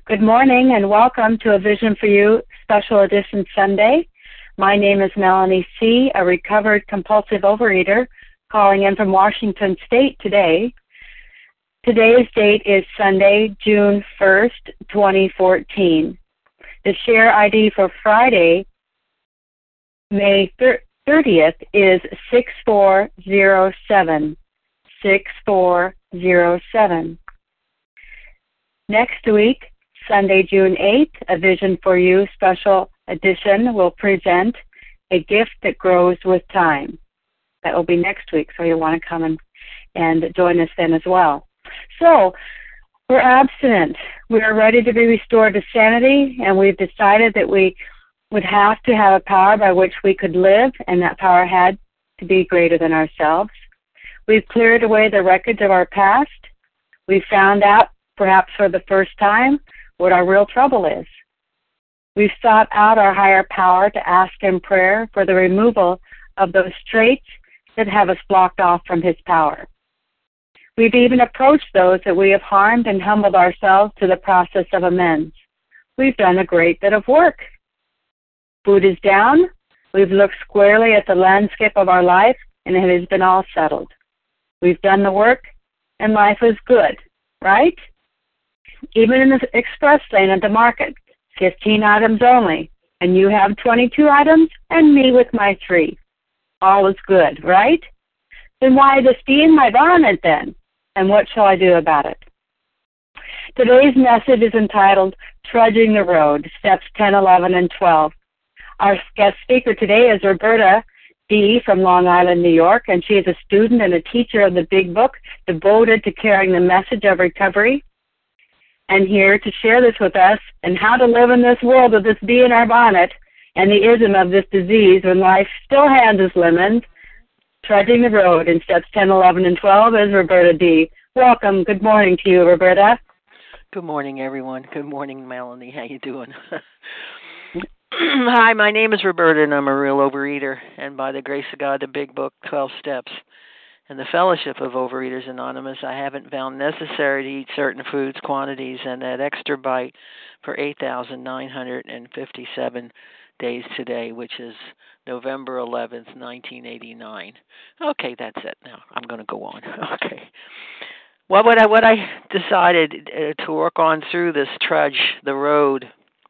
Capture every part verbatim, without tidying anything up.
Good morning and welcome to A Vision for You Special Edition Sunday. My name is Melanie C., a recovered compulsive overeater, calling in from Washington State today. Today's date is Sunday, June first, twenty fourteen. The share I D for Friday, May thirtieth, is six four zero seven. six four zero seven. Next week, Sunday, June eighth, A Vision for You Special Edition will present A Gift That Grows with Time. That will be next week, so you'll want to come and, and join us then as well. So, we're abstinent. We are ready to be restored to sanity, and we've decided that we would have to have a power by which we could live, and that power had to be greater than ourselves. We've cleared away the wreckage of our past. We've found out, perhaps for the first time, what our real trouble is. We've sought out our higher power to ask in prayer for the removal of those traits that have us blocked off from His power. We've even approached those that we have harmed and humbled ourselves to the process of amends. We've done a great bit of work. Food is down. We've looked squarely at the landscape of our life, and it has been all settled. We've done the work, and life is good, right? Even in the express lane at the market, fifteen items only, and you have twenty-two items, and me with my three. All is good, right? Then why this be in my bonnet then? And what shall I do about it? Today's message is entitled Trudging the Road, Steps ten, eleven, and twelve. Our guest speaker today is Roberta D. from Long Island, New York, and she is a student and a teacher of the Big Book, devoted to carrying the message of recovery, and here to share this with us and how to live in this world with this bee in our bonnet and the ism of this disease when life still hands us lemons. Trudging the road in steps ten, eleven, and twelve is Roberta D. Welcome. Good morning to you, Roberta. Good morning, everyone. Good morning, Melanie. How you doing? Hi, my name is Roberta, and I'm a real overeater. And by the grace of God, the Big Book, twelve Steps, and the Fellowship of Overeaters Anonymous, I haven't found necessary to eat certain foods, quantities, and that extra bite for eight thousand nine hundred fifty-seven days today, which is November eleventh, nineteen eighty-nine. Okay, that's it. Now I'm going to go on. Okay. Well, what I, what I decided uh, to work on through this trudge, the road,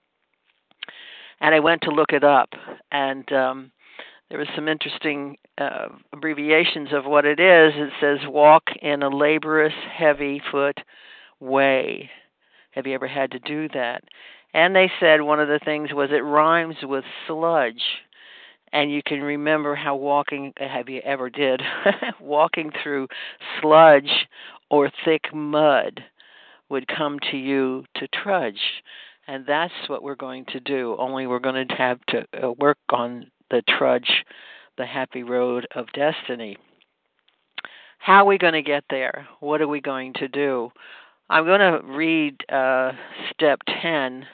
and I went to look it up, and um, there was some interesting uh, abbreviations of what it is. It says, walk in a laborious, heavy foot way. Have you ever had to do that? And they said one of the things was it rhymes with sludge. And you can remember how walking, have you ever did, walking through sludge or thick mud would come to you to trudge. And that's what we're going to do, only we're going to have to uh, work on the trudge, the happy road of destiny. How are we going to get there? What are we going to do? I'm going to read uh, step ten.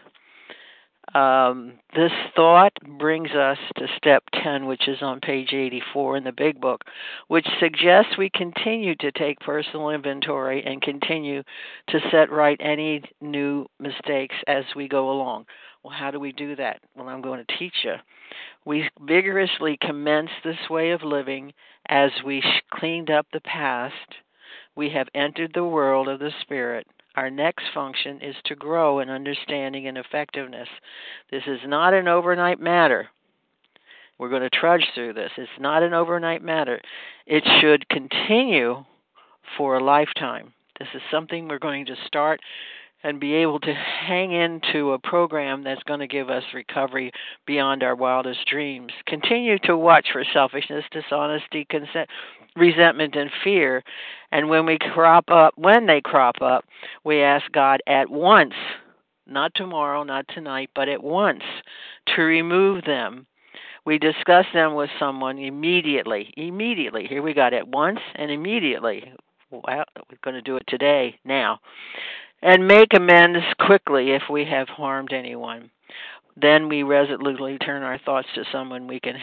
Um, this thought brings us to step ten, which is on page eighty-four in the Big Book, which suggests we continue to take personal inventory and continue to set right any new mistakes as we go along. Well, how do we do that? Well, I'm going to teach you. We vigorously commence this way of living as we cleaned up the past. We have entered the world of the Spirit. Our next function is to grow in understanding and effectiveness. This is not an overnight matter. We're going to trudge through this. It's not an overnight matter. It should continue for a lifetime. This is something we're going to start and be able to hang into a program that's going to give us recovery beyond our wildest dreams. Continue to watch for selfishness, dishonesty, consent, resentment, and fear. And when we crop up, when they crop up, we ask God at once, not tomorrow, not tonight, but at once, to remove them. We discuss them with someone immediately. Immediately. Here we got at once and immediately. Well, we're going to do it today, now. And make amends quickly if we have harmed anyone. Then we resolutely turn our thoughts to someone we can help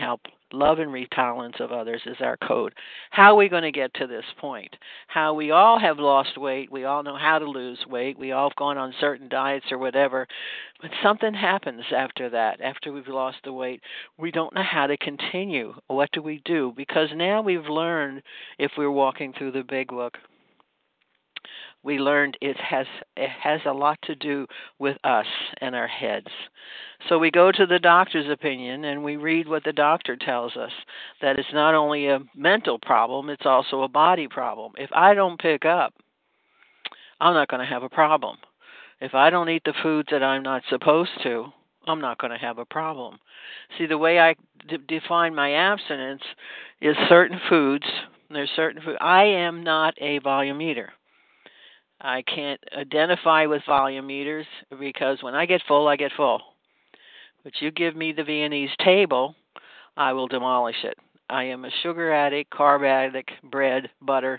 Love and retolerance of others is our code. How are we going to get to this point? How we all have lost weight. We all know how to lose weight. We all have gone on certain diets or whatever. But something happens after that, after we've lost the weight. We don't know how to continue. What do we do? Because now we've learned, if we're walking through the big book, we learned it has it has a lot to do with us and our heads. So we go to the doctor's opinion and we read what the doctor tells us, that it's not only a mental problem, it's also a body problem. If I don't pick up, I'm not going to have a problem. If I don't eat the foods that I'm not supposed to, I'm not going to have a problem. See, the way I d- define my abstinence is certain foods. There's certain food. I am not a volume eater. I can't identify with volume eaters because when I get full, I get full. But you give me the Viennese table, I will demolish it. I am a sugar addict, carb addict, bread, butter.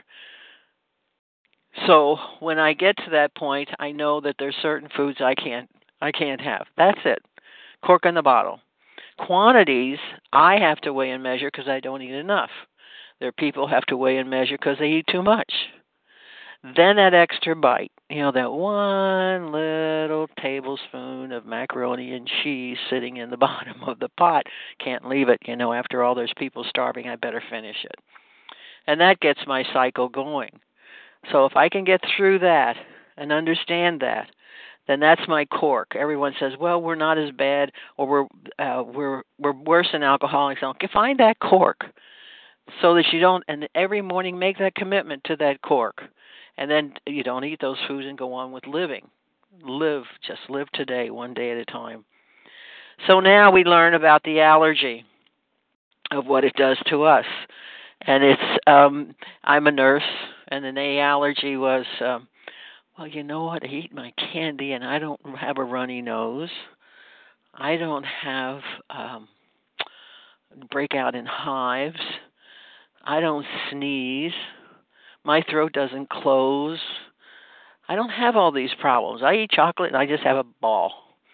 So when I get to that point, I know that there's certain foods I can't I can't have. That's it. Cork in the bottle. Quantities, I have to weigh and measure because I don't eat enough. There are people who have to weigh and measure because they eat too much. Then that extra bite, you know, that one little tablespoon of macaroni and cheese sitting in the bottom of the pot, can't leave it. You know, after all, there's people starving, I better finish it. And that gets my cycle going. So if I can get through that and understand that, then that's my cork. Everyone says, well, we're not as bad, or we're uh, we're we're worse than alcoholics. Okay, find that cork so that you don't, and every morning make that commitment to that cork. And then you don't eat those foods and go on with living. Live, just live today, one day at a time. So now we learn about the allergy of what it does to us. And it's, um, I'm a nurse, and an A allergy was, um, well, you know what, I eat my candy and I don't have a runny nose. I don't have um, breakout in hives. I don't sneeze. My throat doesn't close. I don't have all these problems. I eat chocolate and I just have a ball.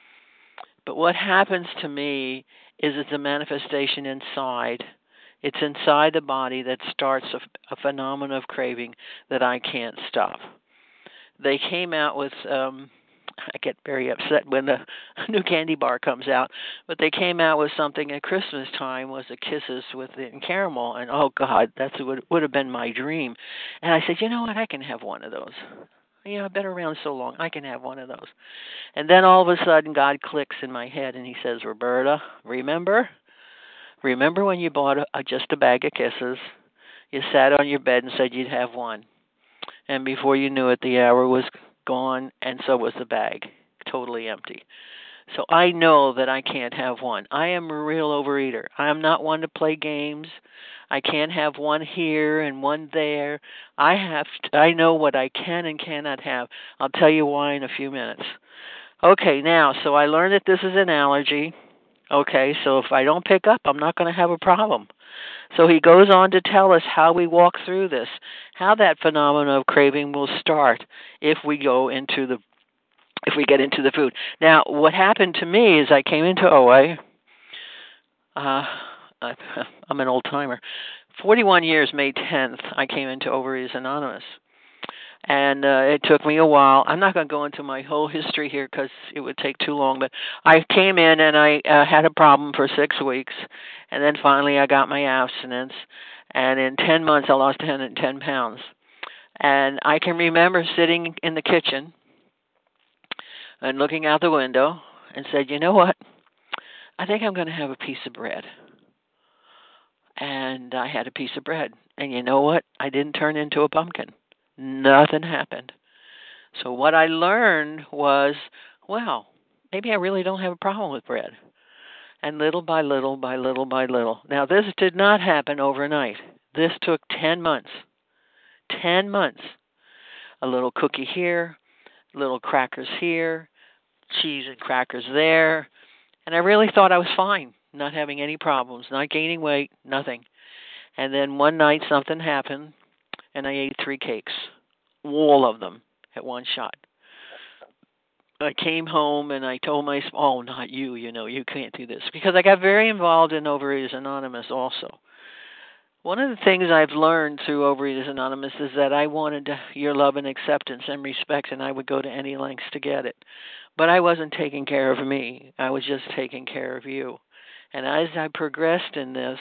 But what happens to me is it's a manifestation inside. It's inside the body that starts a, a phenomenon of craving that I can't stop. They came out with, um, I get very upset when the new candy bar comes out, but they came out with something at Christmas time, was a Kisses with the caramel, and oh God, that's what would have been my dream. And I said, you know what, I can have one of those. You know, I've been around so long, I can have one of those. And then all of a sudden, God clicks in my head, and he says, Roberta, remember? Remember when you bought a, a, just a bag of Kisses? You sat on your bed and said you'd have one. And before you knew it, the hour was gone, and so was the bag, totally empty. So I know that I can't have one. I am a real overeater. I am not one to play games. I can't have one here and one there. I have to, I know what I can and cannot have. I'll tell you why in a few minutes. Okay, now, so I learned that this is an allergy. Okay, so if I don't pick up, I'm not going to have a problem. So he goes on to tell us how we walk through this, how that phenomenon of craving will start if we go into the, if we get into the food. Now, what happened to me is I came into O A. Uh, I'm an old timer. forty-one years, May tenth, I came into Overeaters Anonymous. And uh, it took me a while. I'm not going to go into my whole history here because it would take too long. But I came in and I uh, had a problem for six weeks. And then finally I got my abstinence. And in ten months I lost one hundred ten pounds. And I can remember sitting in the kitchen and looking out the window and said, you know what? I think I'm going to have a piece of bread. And I had a piece of bread. And you know what? I didn't turn into a pumpkin. Nothing happened. So what I learned was, well, maybe I really don't have a problem with bread. And little by little, by little, by little. Now, this did not happen overnight. This took ten months. ten months. A little cookie here, little crackers here, cheese and crackers there. And I really thought I was fine, not having any problems, not gaining weight, nothing. And then one night something happened. And I ate three cakes, all of them at one shot. I came home and I told my, oh, not you, you know, you can't do this. Because I got very involved in Overeaters Anonymous also. One of the things I've learned through Overeaters Anonymous is that I wanted your love and acceptance and respect, and I would go to any lengths to get it. But I wasn't taking care of me. I was just taking care of you. And as I progressed in this,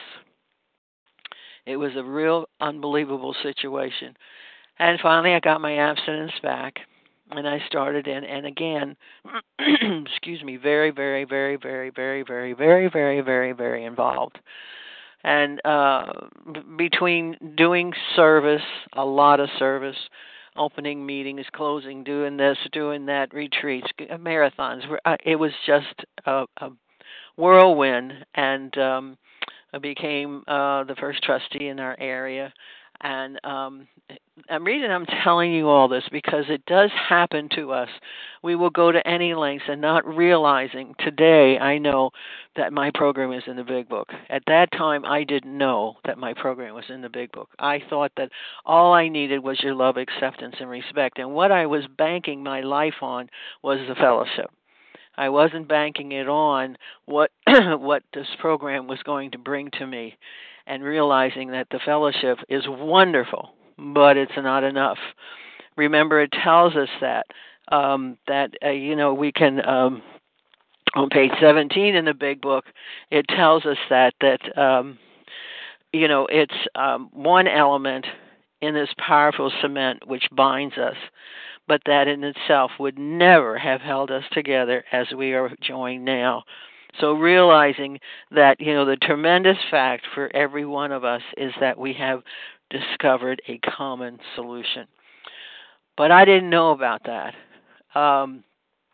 it was a real unbelievable situation. And finally, I got my abstinence back, and I started in, and again, excuse me, very, very, very, very, very, very, very, very, very, very involved. And uh, b- between doing service, a lot of service, opening meetings, closing, doing this, doing that, retreats, marathons, it was just a, a whirlwind. And um, I became uh, the first trustee in our area. And um, the reason I'm telling you all this because it does happen to us. We will go to any lengths and not realizing today I know that my program is in the Big Book. At that time, I didn't know that my program was in the Big Book. I thought that all I needed was your love, acceptance, and respect. And what I was banking my life on was the fellowship. I wasn't banking it on what what this program was going to bring to me, and realizing that the fellowship is wonderful, but it's not enough. Remember, it tells us that um, that uh, you know we can um, on page seventeen in the Big Book. It tells us that that um, you know it's um, one element in this powerful cement which binds us, but that in itself would never have held us together as we are joined now. So realizing that, you know, the tremendous fact for every one of us is that we have discovered a common solution. But I didn't know about that. Um,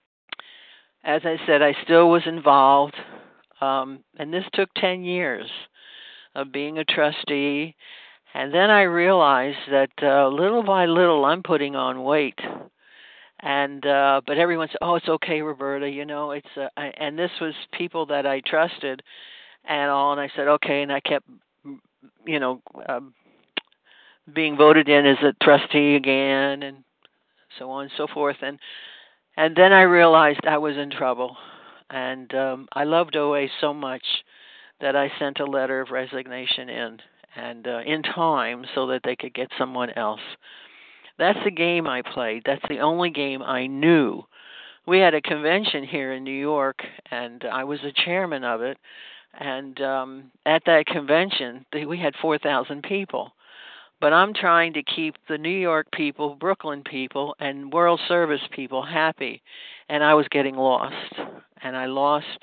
as I said, I still was involved, um, and this took ten years of being a trustee. And then I realized that uh, little by little I'm putting on weight. And uh but everyone said, "Oh, it's okay, Roberta. You know, it's." Uh, I, and this was people that I trusted, and all. And I said, "Okay," and I kept, you know, um, being voted in as a trustee again, and so on and so forth. And and then I realized I was in trouble, and um, I loved O A so much that I sent a letter of resignation in, and uh, in time, so that they could get someone else. That's the game I played. That's the only game I knew. We had a convention here in New York, and I was the chairman of it. And um, at that convention, we had four thousand people. But I'm trying to keep the New York people, Brooklyn people, and World Service people happy. And I was getting lost. And I lost,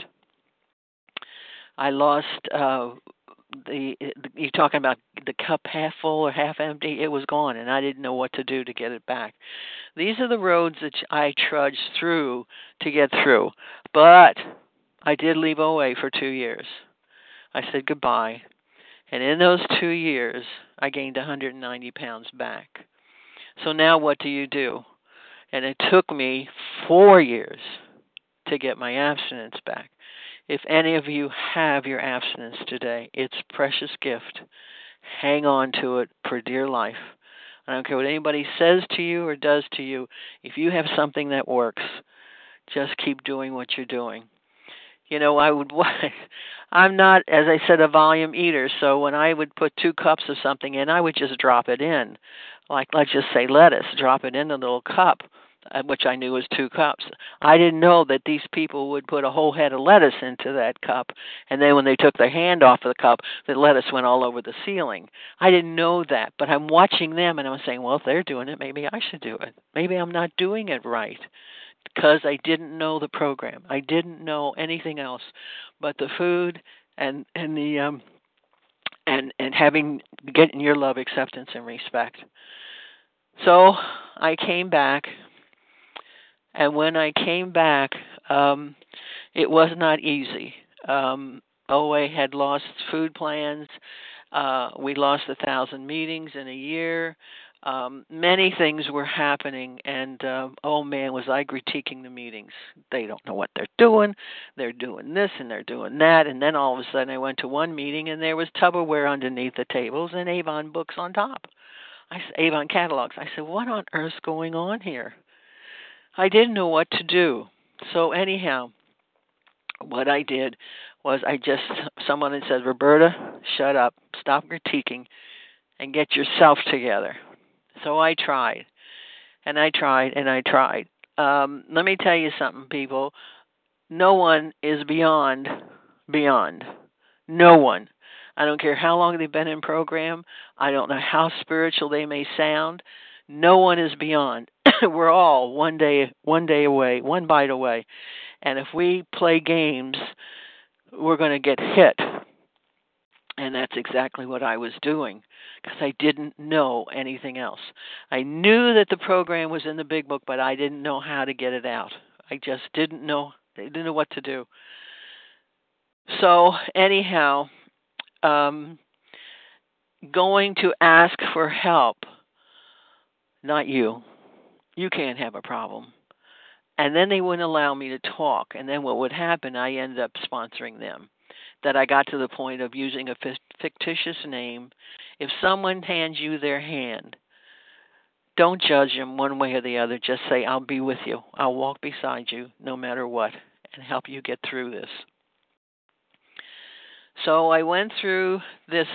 I lost uh, the, you're talking about the cup half full or half empty. It was gone, and I didn't know what to do to get it back. These are the roads that I trudged through to get through. But I did leave O A for two years. I said goodbye. And in those two years, I gained one hundred ninety pounds back. So now what do you do? And it took me four years to get my abstinence back. If any of you have your abstinence today, it's a precious gift. Hang on to it for dear life. I don't care what anybody says to you or does to you. If you have something that works, just keep doing what you're doing. You know, I would. I'm not, as I said, a volume eater. So when I would put two cups of something in, I would just drop it in. Like, let's just say lettuce, drop it in a little cup, which I knew was two cups. I didn't know that these people would put a whole head of lettuce into that cup, and then when they took their hand off of the cup, the lettuce went all over the ceiling. I didn't know that, but I'm watching them, and I'm saying, well, if they're doing it, maybe I should do it. Maybe I'm not doing it right, because I didn't know the program. I didn't know anything else but the food and and the um and and having getting your love, acceptance, and respect. So I came back, and when I came back, um, it was not easy. Um, O A had lost food plans. Uh, we lost a thousand meetings in a year. Um, many things were happening, and uh, oh man, was I critiquing the meetings. They don't know what they're doing. They're doing this and they're doing that, and then all of a sudden I went to one meeting and there was Tupperware underneath the tables and Avon books on top. I said, Avon catalogs. I said, what on earth's going on here? I didn't know what to do. So anyhow, what I did was I just, someone had said, Roberta, shut up, stop critiquing, and get yourself together. So I tried, and I tried, and I tried. Um, let me tell you something, people. No one is beyond, beyond. No one. I don't care how long they've been in program. I don't know how spiritual they may sound. No one is beyond. We're all one day, one day away, one bite away. And if we play games, we're going to get hit. And that's exactly what I was doing because I didn't know anything else. I knew that the program was in the big book, but I didn't know how to get it out. I just didn't know. I didn't know what to do. So anyhow, um, going to ask for help, not you. You can't have a problem. And then they wouldn't allow me to talk. And then what would happen, I ended up sponsoring them. That I got to the point of using a fictitious name. If someone hands you their hand, don't judge them one way or the other. Just say, I'll be with you. I'll walk beside you no matter what and help you get through this. So I went through this.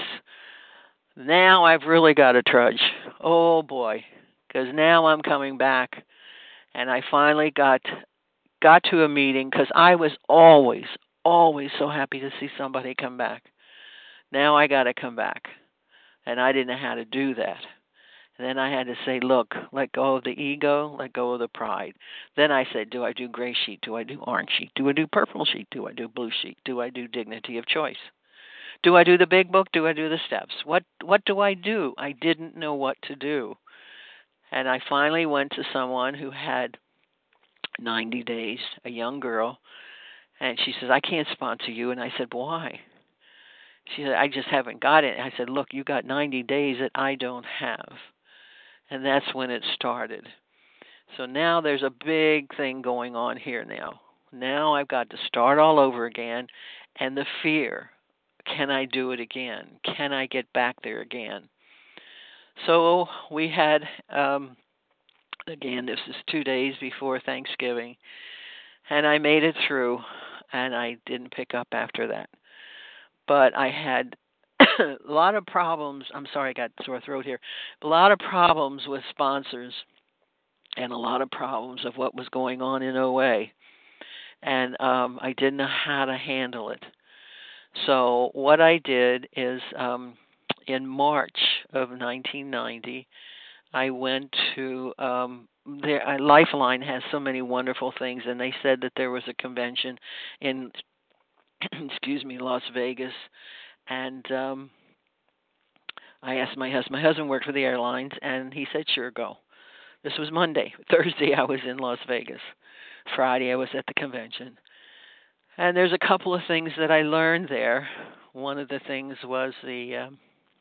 Now I've really got to trudge. Oh, boy. Because now I'm coming back. And I finally got got to a meeting because I was always, always so happy to see somebody come back. Now I got to come back. And I didn't know how to do that. And then I had to say, look, let go of the ego, let go of the pride. Then I said, do I do gray sheet? Do I do orange sheet? Do I do purple sheet? Do I do blue sheet? Do I do dignity of choice? Do I do the big book? Do I do the steps? What what do I do? I didn't know what to do. And I finally went to someone who had ninety days, a young girl, and she says, I can't sponsor you. And I said, why? She said, I just haven't got it. I said, look, you got ninety days that I don't have. And that's when it started. So now there's a big thing going on here now. Now I've got to start all over again. And the fear, can I do it again? Can I get back there again? So we had, um, again, this is two days before Thanksgiving. And I made it through. And I didn't pick up after that. But I had a lot of problems. I'm sorry, I got sore throat here. A lot of problems with sponsors and a lot of problems of what was going on in O A. And um, I didn't know how to handle it. So what I did is um, in March of nineteen ninety, I went to, um, there, uh, Lifeline has so many wonderful things, and they said that there was a convention in, excuse me, Las Vegas. And um, I asked my husband. My husband worked for the airlines, and he said, sure, go. This was Monday. Thursday, I was in Las Vegas. Friday, I was at the convention. And there's a couple of things that I learned there. One of the things was the um,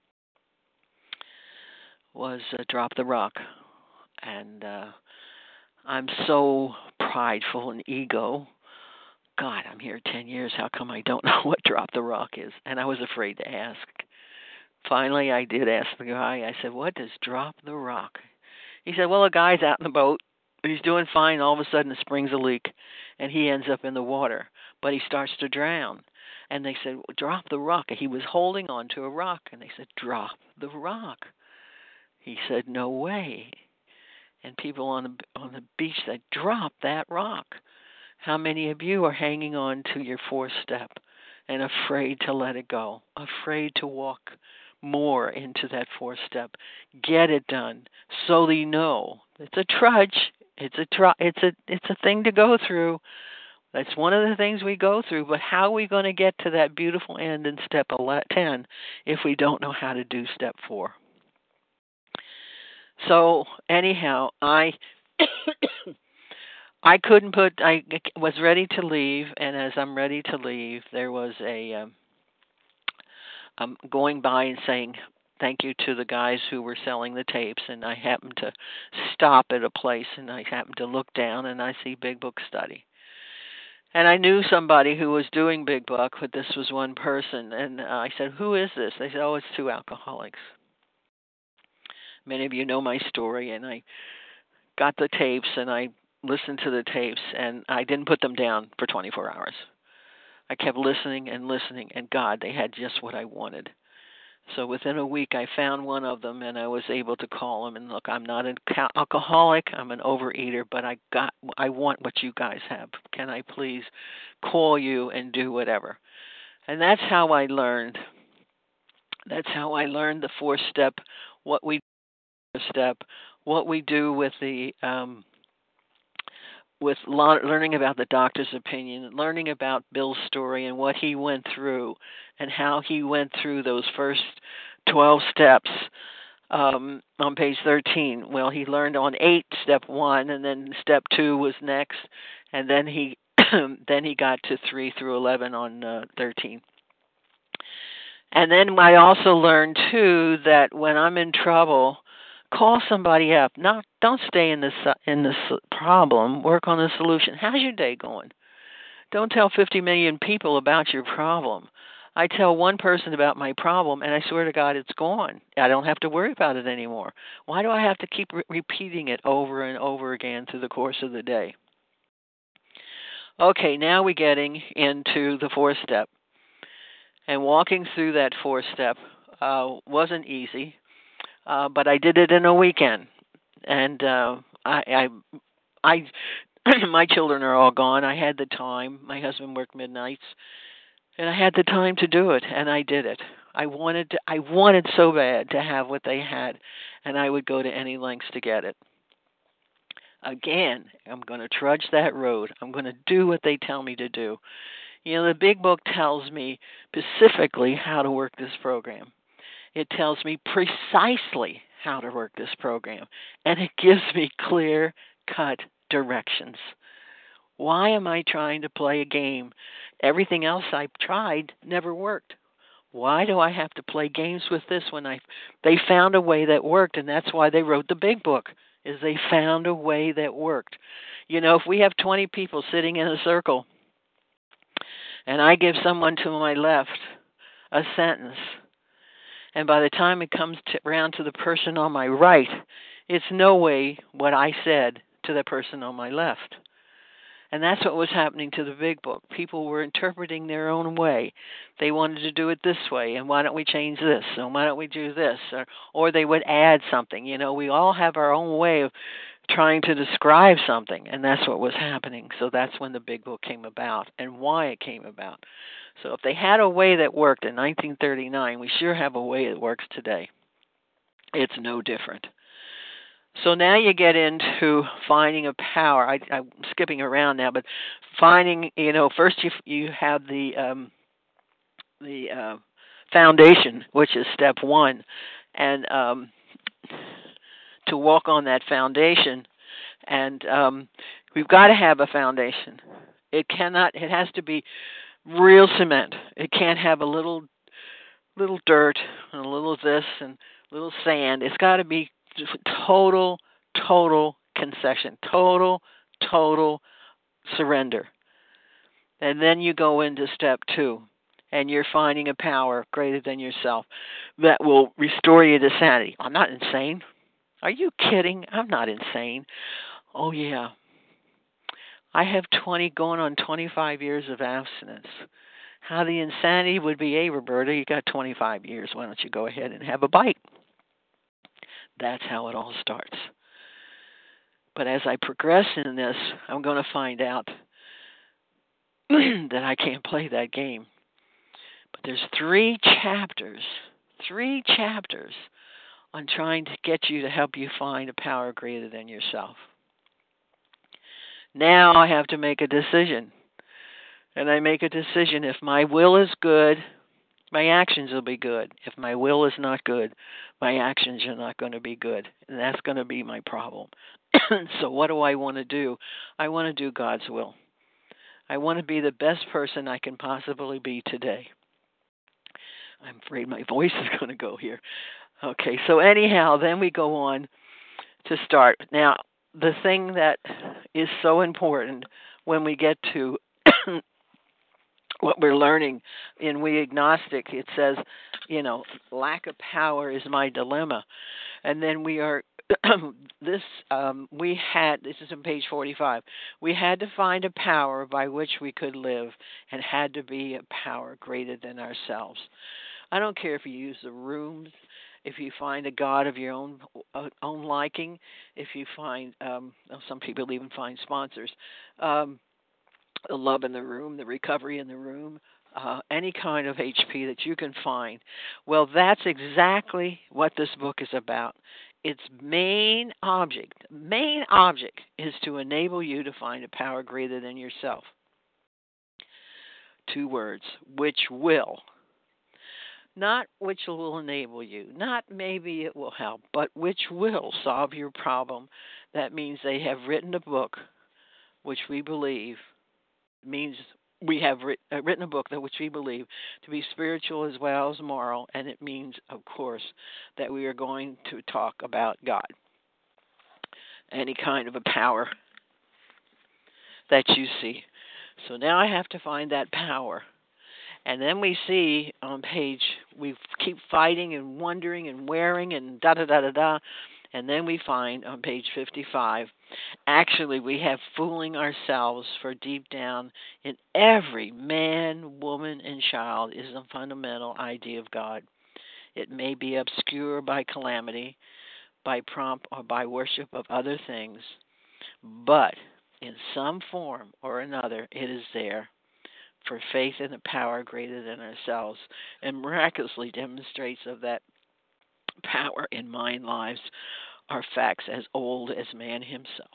was uh, drop the rock. And uh, I'm so prideful and ego. God, I'm here ten years. How come I don't know what drop the rock is? And I was afraid to ask. Finally, I did ask the guy. I said, what does drop the rock? He said, well, a guy's out in the boat. He's doing fine. All of a sudden, the spring's a leak, and he ends up in the water. But he starts to drown. And they said, well, drop the rock. He was holding on to a rock. And they said, drop the rock. He said, no way. And people on the on the beach said, drop that rock. How many of you are hanging on to your fourth step and afraid to let it go, afraid to walk more into that fourth step? Get it done so that you know it's a trudge. It's a tr- It's a it's a thing to go through. That's one of the things we go through. But how are we going to get to that beautiful end in step ten if we don't know how to do step four? So anyhow, I. I couldn't put, I was ready to leave, and as I'm ready to leave, there was a, um, I'm going by and saying thank you to the guys who were selling the tapes, and I happened to stop at a place, and I happened to look down, and I see Big Book Study. And I knew somebody who was doing Big Book, but this was one person, and uh, I said, who is this? They said, oh, it's two alcoholics. Many of you know my story, and I got the tapes, and I listened to the tapes, and I didn't put them down for twenty-four hours. I kept listening and listening, and God, they had just what I wanted. So within a week, I found one of them, and I was able to call him. And look, I'm not an alcoholic. I'm an overeater, but I got, I want what you guys have. Can I please call you and do whatever? And that's how I learned. That's how I learned the fourth step, what we do step, what we do with the um, with learning about the doctor's opinion, learning about Bill's story and what he went through and how he went through those first twelve steps um, on page thirteen. Well, he learned on eight, step one, and then step two was next, and then he then he got to three through eleven on uh, thirteen. And then I also learned, too, that when I'm in trouble, call somebody up. Not, don't stay in this in this problem. Work on the solution. How's your day going? Don't tell fifty million people about your problem. I tell one person about my problem, and I swear to God, it's gone. I don't have to worry about it anymore. Why do I have to keep re- repeating it over and over again through the course of the day? Okay, now we're getting into the fourth step. And walking through that fourth step uh, wasn't easy. Uh, but I did it in a weekend, and uh, I, I, I, my children are all gone. I had the time. My husband worked midnights, and I had the time to do it, and I did it. I wanted, to, I wanted so bad to have what they had, and I would go to any lengths to get it. Again, I'm going to trudge that road. I'm going to do what they tell me to do. You know, the big book tells me specifically how to work this program. It tells me precisely how to work this program, and it gives me clear-cut directions. Why am I trying to play a game? Everything else I've tried never worked. Why do I have to play games with this when I? They found a way that worked, and that's why they wrote the big book, is they found a way that worked. You know, if we have twenty people sitting in a circle, and I give someone to my left a sentence, and by the time it comes to, around to the person on my right, it's no way what I said to the person on my left. And that's what was happening to the big book. People were interpreting their own way. They wanted to do it this way, and why don't we change this? And why don't we do this? Or, or they would add something. You know, we all have our own way of trying to describe something, and that's what was happening. So that's when the big book came about and why it came about. So if they had a way that worked in nineteen thirty-nine, we sure have a way that works today. It's no different. So now you get into finding a power. I, I'm skipping around now, but finding, you know, first you you have the um, the uh, foundation, which is step one, and um, to walk on that foundation, and um, we've got to have a foundation. It cannot. It has to be real cement. It can't have a little little dirt and a little this and a little sand. It's got to be total, total concession, total, total surrender. And then you go into step two, and you're finding a power greater than yourself that will restore you to sanity. I'm not insane. Are you kidding? I'm not insane. Oh, yeah. I have twenty, going on twenty-five years of abstinence. How the insanity would be, hey, Roberta, you got twenty-five years. Why don't you go ahead and have a bite? That's how it all starts. But as I progress in this, I'm going to find out that I can't play that game. But there's three chapters, three chapters on trying to get you to help you find a power greater than yourself. Now I have to make a decision. And I make a decision. If my will is good, my actions will be good. If my will is not good, my actions are not going to be good. And that's going to be my problem. So what do I want to do? I want to do God's will. I want to be the best person I can possibly be today. I'm afraid my voice is going to go here. Okay, so anyhow, then we go on to start. Now, the thing that is so important when we get to what we're learning in We Agnostic, it says, you know, lack of power is my dilemma. And then we are this um, we had this is on page forty-five. We had to find a power by which we could live, and had to be a power greater than ourselves. I don't care if you use the rooms, if you find a god of your own uh, own liking, if you find um, well, some people even find sponsors, um, the love in the room, the recovery in the room, uh, any kind of H P that you can find. Well, that's exactly what this book is about. Its main object, main object is to enable you to find a power greater than yourself. Two words, which will. Not which will enable you, not maybe it will help, but which will solve your problem. That means they have written a book, which we believe means we have writ- uh, written a book that which we believe to be spiritual as well as moral, and it means, of course, that we are going to talk about God, any kind of a power that you see. So now I have to find that power. And then we see on page, we keep fighting and wondering and wearing and da da da da da. And then we find on page fifty-five, actually we have fooling ourselves, for deep down in every man, woman, and child is a fundamental idea of God. It may be obscure by calamity, by prompt, or by worship of other things, but in some form or another it is there, for faith in a power greater than ourselves, and miraculously demonstrates of that power in mind lives are facts as old as man himself.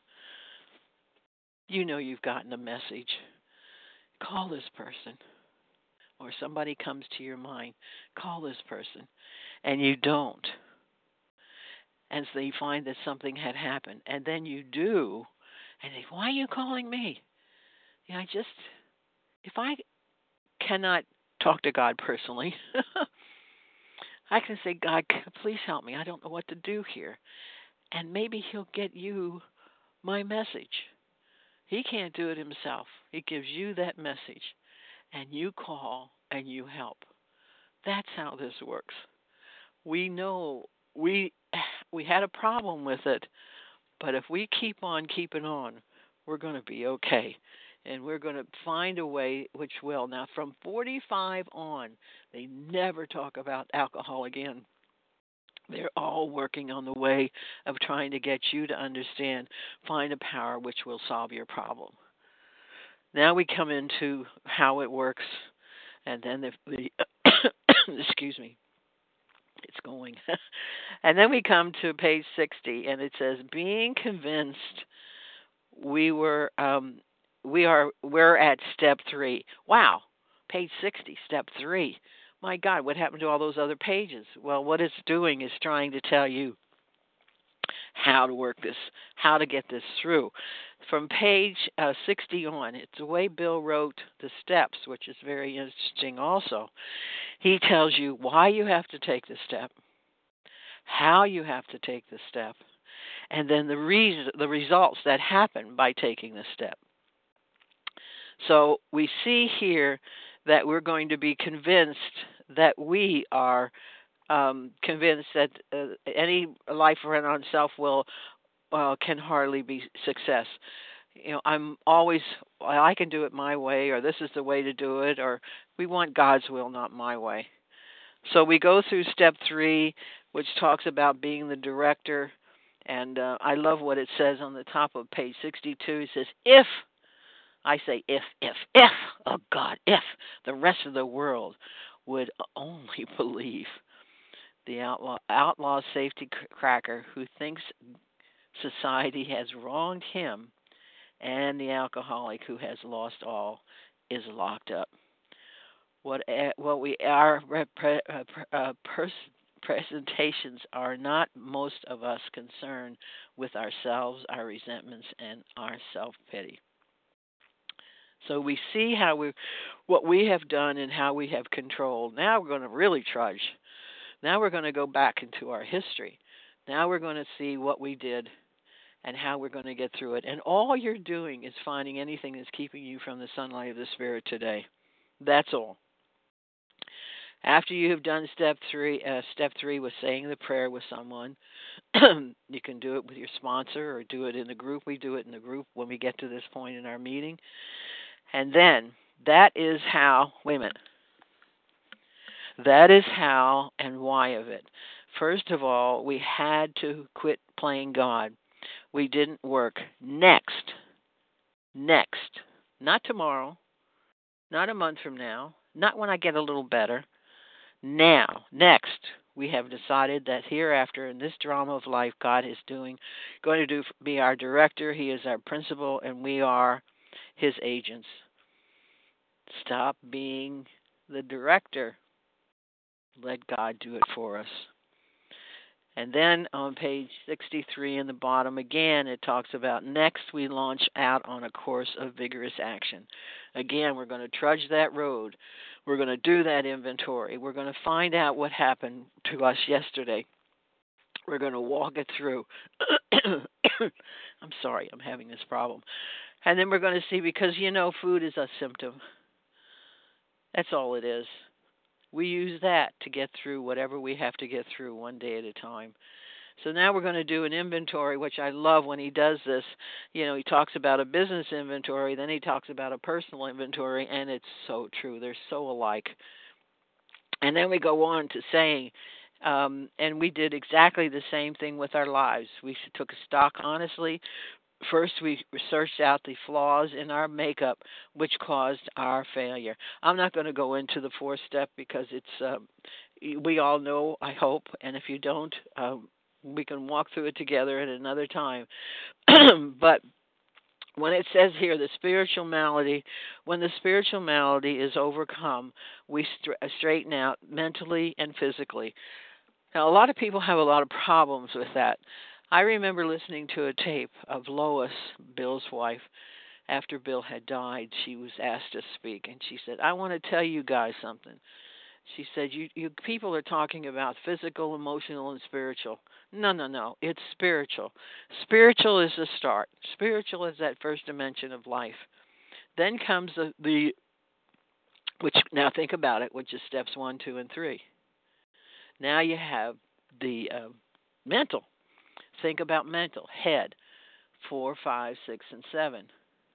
You know you've gotten a message. Call this person. Or somebody comes to your mind. Call this person. And you don't. And so you find that something had happened. And then you do. And they, why are you calling me? Yeah, I just, if I cannot talk to God personally, I can say, God, please help me. I don't know what to do here. And maybe he'll get you my message. He can't do it himself. He gives you that message, and you call and you help. That's how this works. We know we we had a problem with it, but if we keep on keeping on, we're going to be okay. And we're going to find a way which will. Now, from forty-five on, they never talk about alcohol again. They're all working on the way of trying to get you to understand, find a power which will solve your problem. Now we come into how it works, and then the, the excuse me, it's going. And then we come to page sixty, and it says, being convinced we were, um, we are, we're at step three. Wow, page sixty, step three. My God, what happened to all those other pages? Well, what it's doing is trying to tell you how to work this, how to get this through. From page uh, sixty on, it's the way Bill wrote the steps, which is very interesting also. He tells you why you have to take the step, how you have to take the step, and then the reason, the results that happen by taking the step. So we see here that we're going to be convinced that we are um, convinced that uh, any life run on self-will uh, can hardly be success. You know, I'm always, well, I can do it my way, or this is the way to do it, or we want God's will, not my way. So we go through step three, which talks about being the director, and uh, I love what it says on the top of page sixty-two. It says, if, I say if, if, if, oh God, if the rest of the world would only believe the outlaw, outlaw safety cracker who thinks society has wronged him, and the alcoholic who has lost all is locked up. What what we our uh, uh, pers- presentations are not most of us concerned with ourselves, our resentments, and our self-pity. So we see how we, what we have done and how we have controlled. Now we're going to really trudge. Now we're going to go back into our history. Now we're going to see what we did and how we're going to get through it. And all you're doing is finding anything that's keeping you from the sunlight of the Spirit today. That's all. After you have done step three, uh, step three was saying the prayer with someone. You can do it with your sponsor or do it in the group. We do it in the group when we get to this point in our meeting. And then that is how, wait a minute, that is how and why of it. First of all, we had to quit playing God. We didn't work. Next, next, not tomorrow, not a month from now, not when I get a little better. Now, next, we have decided that hereafter in this drama of life, God is doing, going to do be our director. He is our principal, and we are His agents. Stop being the director. Let God do it for us. And then on page sixty-three in the bottom, again, it talks about next we launch out on a course of vigorous action. Again, we're going to trudge that road. We're going to do that inventory. We're going to find out what happened to us yesterday. We're going to walk it through. I'm sorry, I'm having this problem. And then we're going to see, because, you know, food is a symptom. That's all it is. We use that to get through whatever we have to get through one day at a time. So now we're going to do an inventory, which I love when he does this. You know, he talks about a business inventory, then he talks about a personal inventory, and it's so true. They're so alike. And then we go on to saying, um, and we did exactly the same thing with our lives. We took a stock honestly. First, we searched out the flaws in our makeup, which caused our failure. I'm not going to go into the fourth step because it's um, we all know, I hope, and if you don't, um, we can walk through it together at another time. But when it says here, the spiritual malady, when the spiritual malady is overcome, we straighten out mentally and physically. Now, a lot of people have a lot of problems with that. I remember listening to a tape of Lois, Bill's wife. After Bill had died, she was asked to speak, and she said, I want to tell you guys something. She said, you, you people are talking about physical, emotional, and spiritual. No, no, no. It's spiritual. Spiritual is the start. Spiritual is that first dimension of life. Then comes the, the which, now think about it, which is steps one, two, and three. Now you have the uh, mental. Think about mental, head, four, five, six, and seven.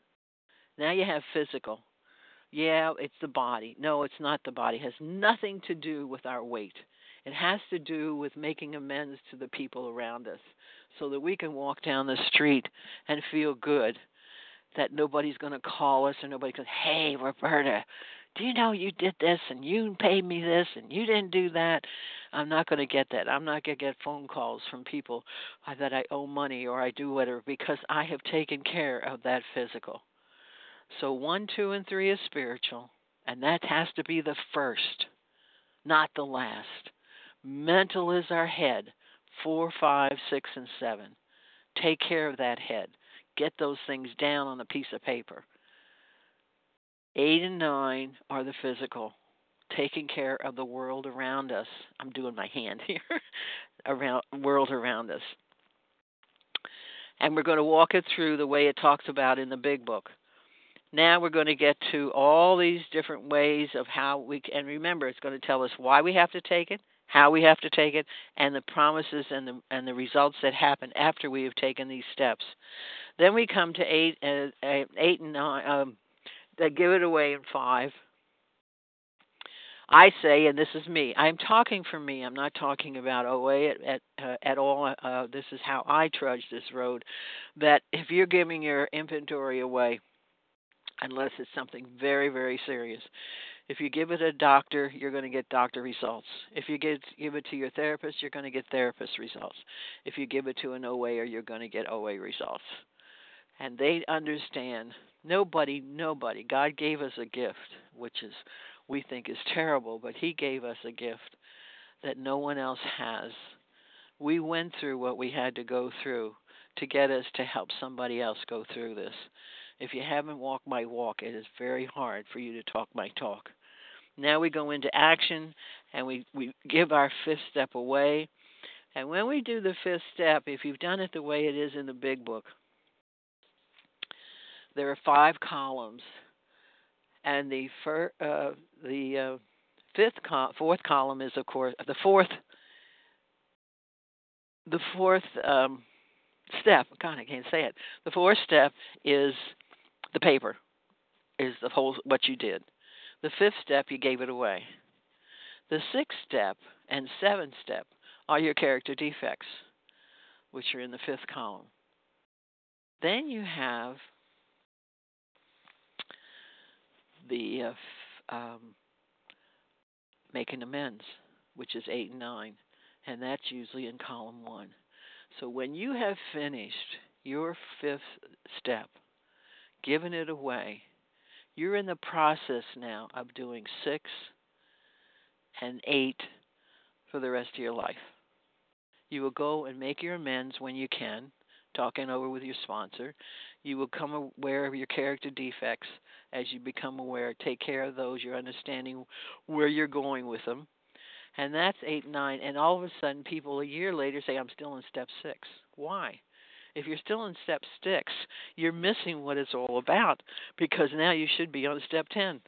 Now you have physical. Yeah, it's the body. No, it's not the body. It has nothing to do with our weight. It has to do with making amends to the people around us so that we can walk down the street and feel good that nobody's going to call us or nobody's going to, hey, Roberta, do you know you did this and you paid me this and you didn't do that? I'm not going to get that. I'm not going to get phone calls from people that I owe money or I do whatever because I have taken care of that physical. So one, two, and three is spiritual, and that has to be the first, not the last. Mental is our head, four, five, six, and seven. Take care of that head. Get those things down on a piece of paper. Eight and nine are the physical, taking care of the world around us. I'm doing my hand here, around world around us. And we're going to walk it through the way it talks about in the big book. Now we're going to get to all these different ways of how we can, and remember, it's going to tell us why we have to take it, how we have to take it, and the promises and the and the results that happen after we have taken these steps. Then we come to eight, uh, eight and nine. Um, that give it away in five. I say, and this is me, I'm talking for me. I'm not talking about O A at at, uh, at all. Uh, this is how I trudge this road. That if you're giving your inventory away, unless it's something very, very serious. If you give it a doctor, you're going to get doctor results. If you give, give it to your therapist, you're going to get therapist results. If you give it to an O A er, you're going to get O A results. And they understand, nobody, nobody, God gave us a gift, which is we think is terrible, but He gave us a gift that no one else has. We went through what we had to go through to get us to help somebody else go through this. If you haven't walked my walk, it is very hard for you to talk my talk. Now we go into action, and we, we give our fifth step away. And when we do the fifth step, if you've done it the way it is in the big book, there are five columns. And the fir, uh, the uh, fifth, col- fourth column is, of course, the fourth. The fourth um, step. God, I can't say it. The fourth step is the paper. Is the whole what you did. The fifth step, you gave it away. The sixth step and seventh step are your character defects, which are in the fifth column. Then you have the uh, f- um, making amends, which is eight and nine, and that's usually in column one. So when you have finished your fifth step, given it away, you're in the process now of doing six and eight for the rest of your life. You will go and make your amends when you can, talking over with your sponsor. You will become aware of your character defects. As you become aware, take care of those. You're understanding where you're going with them. And that's eight and nine. And all of a sudden, people a year later say, I'm still in step six. Why? If you're still in step six, you're missing what it's all about, because now you should be on step ten.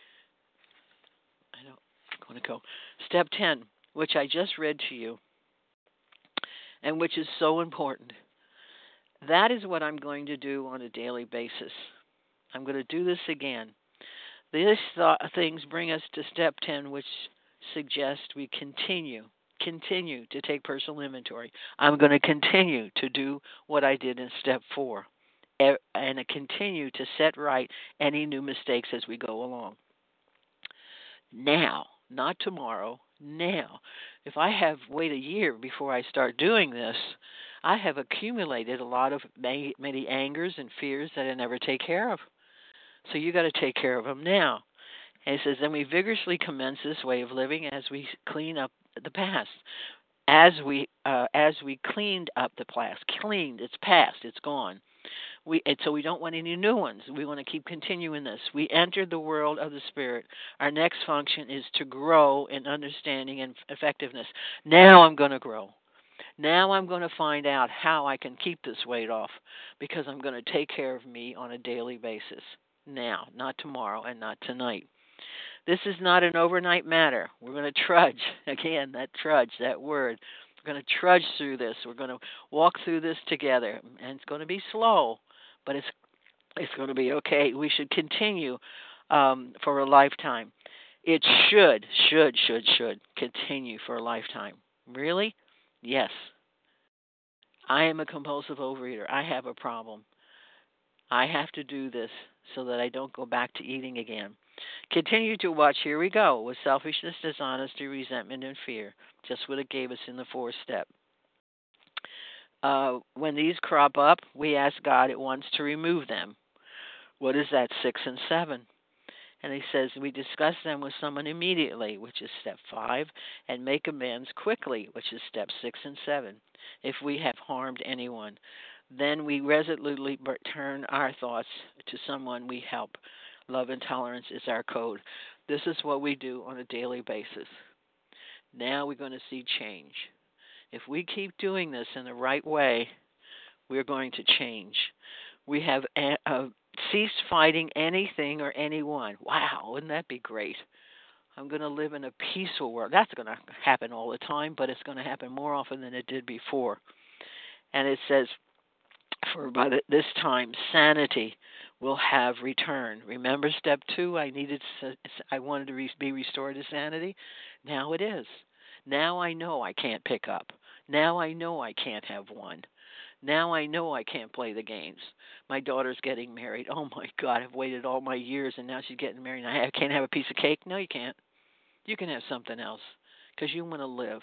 I don't I'm going to go. Step ten, which I just read to you, and which is so important. That is what I'm going to do on a daily basis. I'm going to do this again. These th- things bring us to step ten, which suggests we continue, continue to take personal inventory. I'm going to continue to do what I did in step four, and I continue to set right any new mistakes as we go along. Now, not tomorrow, now. If I have wait a year before I start doing this, I have accumulated a lot of many, many angers and fears that I never take care of. So you got to take care of them now. And it says, then we vigorously commence this way of living as we clean up the past. As we uh, as we cleaned up the past, cleaned, it's past, it's gone. We and so we don't want any new ones. We want to keep continuing this. We entered the world of the Spirit. Our next function is to grow in understanding and effectiveness. Now I'm going to grow. Now I'm going to find out how I can keep this weight off, because I'm going to take care of me on a daily basis. Now, not tomorrow and not tonight. This is not an overnight matter. We're going to trudge. Again, that trudge, that word. We're going to trudge through this. We're going to walk through this together. And it's going to be slow, but it's it's going to be okay. We should continue um, for a lifetime. It should, should, should, should continue for a lifetime. Really? Yes. I am a compulsive overeater. I have a problem. I have to do this so that I don't go back to eating again. Continue to watch, here we go, with selfishness, dishonesty, resentment, and fear. Just what it gave us in the fourth step. Uh, when these crop up, we ask God at once to remove them. What is that, six and seven? And he says we discuss them with someone immediately, which is step five, and make amends quickly, which is step six and seven, if we have harmed anyone. Then we resolutely turn our thoughts to someone we help. Love and tolerance is our code. This is what we do on a daily basis. Now we're going to see change. If we keep doing this in the right way, we're going to change. We have a, a ceased fighting anything or anyone. Wow, wouldn't that be great? I'm going to live in a peaceful world. That's going to happen all the time, but it's going to happen more often than it did before. And it says, for by the, this time, sanity will have returned. Remember step two? I needed, I wanted to re- be restored to sanity. Now it is. Now I know I can't pick up. Now I know I can't have one. Now I know I can't play the games. My daughter's getting married. Oh my God, I've waited all my years and now she's getting married. And I can't have a piece of cake? No, you can't. You can have something else because you want to live.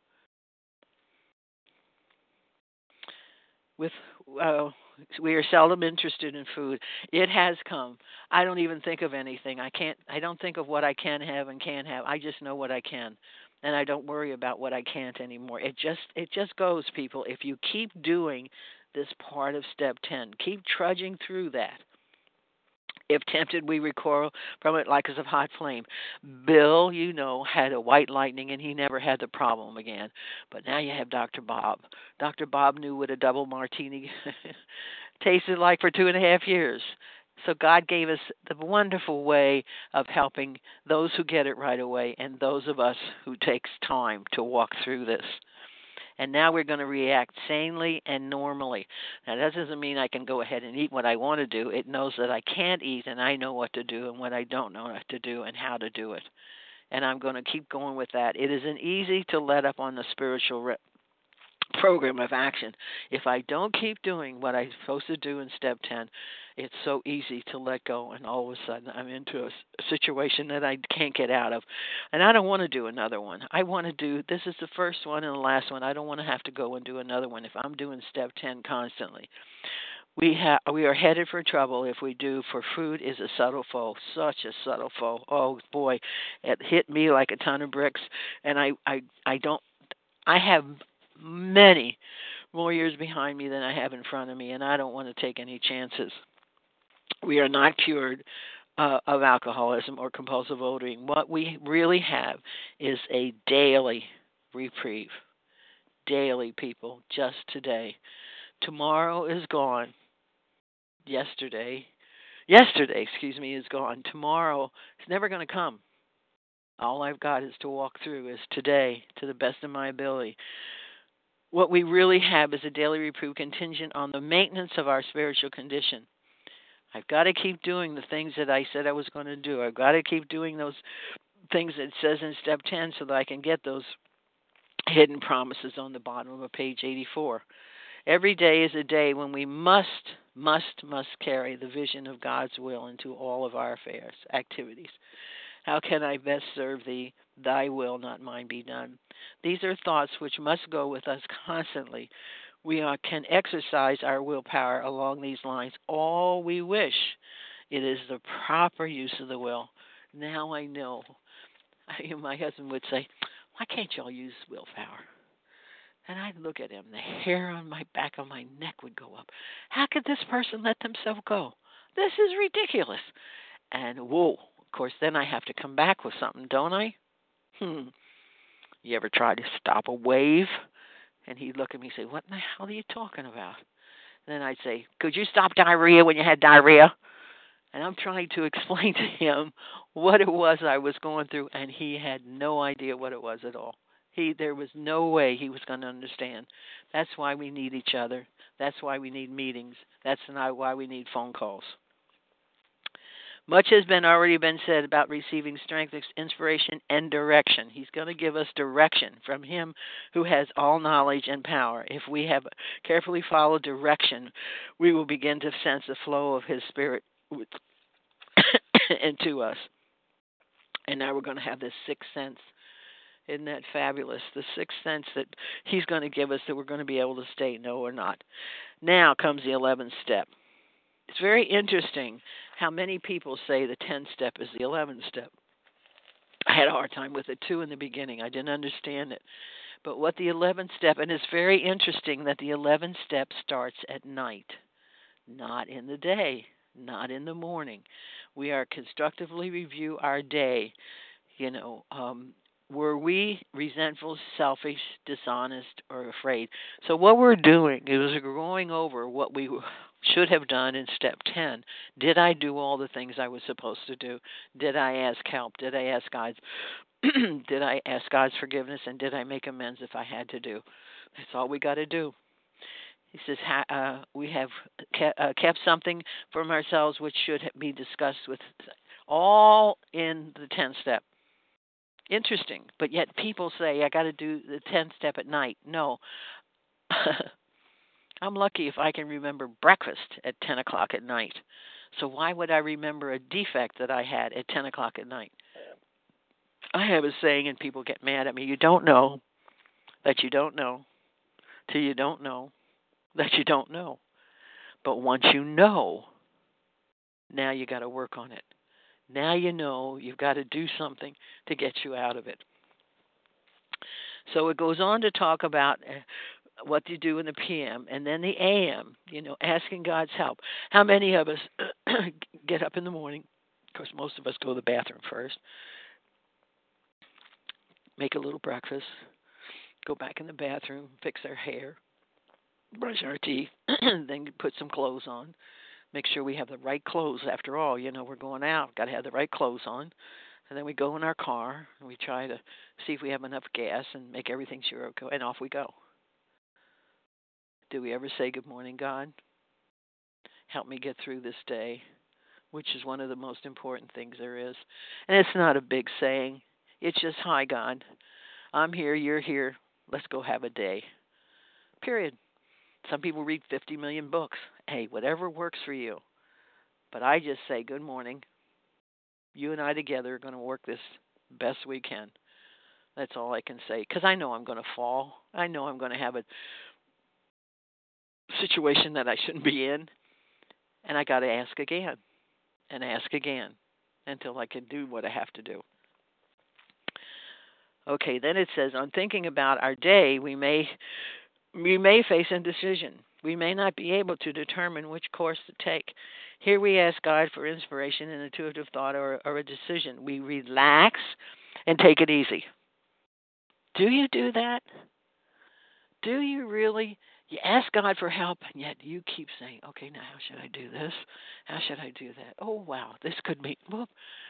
With uh, we are seldom interested in food. It has come. I don't even think of anything. I can't. I don't think of what I can have and can't have. I just know what I can, and I don't worry about what I can't anymore. It just it just goes, people. If you keep doing this part of step ten, keep trudging through that. If tempted, we recoil from it like as of hot flame. Bill, you know, had a white lightning, and he never had the problem again. But now you have Doctor Bob. Doctor Bob knew what a double martini tasted like for two and a half years. So God gave us the wonderful way of helping those who get it right away and those of us who takes time to walk through this. And now we're going to react sanely and normally. Now, that doesn't mean I can go ahead and eat what I want to do. It knows that I can't eat, and I know what to do and what I don't know what to do and how to do it. And I'm going to keep going with that. It isn't easy to let up on the spiritual re- program of action. If I don't keep doing what I'm supposed to do in step ten, it's so easy to let go, and all of a sudden I'm into a situation that I can't get out of. And I don't want to do another one. I want to do, this is the first one and the last one. I don't want to have to go and do another one if I'm doing step ten constantly. We have we are headed for trouble if we do, for food is a subtle foe, such a subtle foe. Oh boy, it hit me like a ton of bricks, and I I, I don't I have many more years behind me than I have in front of me, and I don't want to take any chances. We are not cured uh, of alcoholism or compulsive overeating. What we really have is a daily reprieve. Daily, people, just today. Tomorrow is gone. Yesterday, yesterday, excuse me, is gone. Tomorrow is never going to come. All I've got is to walk through is today, to the best of my ability. What we really have is a daily reprieve contingent on the maintenance of our spiritual condition. I've got to keep doing the things that I said I was going to do. I've got to keep doing those things that it says in step ten so that I can get those hidden promises on the bottom of page eighty-four. Every day is a day when we must, must, must carry the vision of God's will into all of our affairs, activities. How can I best serve thee? Thy will, not mine, be done. These are thoughts which must go with us constantly. We are, can exercise our willpower along these lines all we wish. It is the proper use of the will. Now I know. I, my husband would say, why can't y'all use willpower? And I'd look at him. The hair on my back of my neck would go up. How could this person let themselves go? This is ridiculous. And whoa, of course, then I have to come back with something, don't I? Hmm. You ever try to stop a wave? And he'd look at me and say, what in the hell are you talking about? And then I'd say, could you stop diarrhea when you had diarrhea? And I'm trying to explain to him what it was I was going through, and he had no idea what it was at all. He, there was no way he was going to understand. That's why we need each other. That's why we need meetings. That's not why we need phone calls. Much has been already been said about receiving strength, inspiration, and direction. He's going to give us direction from him who has all knowledge and power. If we have carefully followed direction, we will begin to sense the flow of his spirit into us. And now we're going to have this sixth sense. Isn't that fabulous? The sixth sense that he's going to give us that we're going to be able to state no or not. Now comes the eleventh step. It's very interesting how many people say the tenth step is the eleventh step. I had a hard time with it too in the beginning. I didn't understand it. But what the eleventh step, and it's very interesting that the eleventh step starts at night, not in the day, not in the morning. We are constructively review our day. You know, um, were we resentful, selfish, dishonest, or afraid? So what we're doing is we're going over what we should have done in step ten. Did I do all the things I was supposed to do? Did I ask help? Did I ask God's did I ask God's forgiveness? And did I make amends if I had to do? That's all we got to do. He says uh, we have kept, uh, kept something from ourselves which should be discussed with all in the tenth step. Interesting, but yet people say I got to do the tenth step at night. No. I'm lucky if I can remember breakfast at ten o'clock at night. So why would I remember a defect that I had at ten o'clock at night? I have a saying, and people get mad at me, you don't know that you don't know till you don't know that you don't know. But once you know, now you got to work on it. Now you know you've got to do something to get you out of it. So it goes on to talk about what you do in the P M and then the A M, you know, asking God's help. How many of us get up in the morning? Of course, most of us go to the bathroom first, make a little breakfast, go back in the bathroom, fix our hair, brush our teeth, then put some clothes on, Make sure we have the right clothes. After all, you know, we're going out. Got to have the right clothes on. And then we go in our car and we try to see if we have enough gas and make everything sure okay, and off we go. Do we ever say, good morning, God? Help me get through this day, which is one of the most important things there is. And it's not a big saying. It's just, hi, God. I'm here. You're here. Let's go have a day. Period. Some people read fifty million books. Hey, whatever works for you. But I just say, good morning. You and I together are going to work this best we can. That's all I can say. Because I know I'm going to fall. I know I'm going to have a situation that I shouldn't be in. And I got to ask again and ask again until I can do what I have to do. Okay, then it says, on thinking about our day, we may we may face indecision. We may not be able to determine which course to take. Here we ask God for inspiration, an intuitive thought, or, or a decision. We relax and take it easy. Do you do that? Do you really? You ask God for help, and yet you keep saying, okay, now how should I do this? How should I do that? Oh, wow, this could be. Well,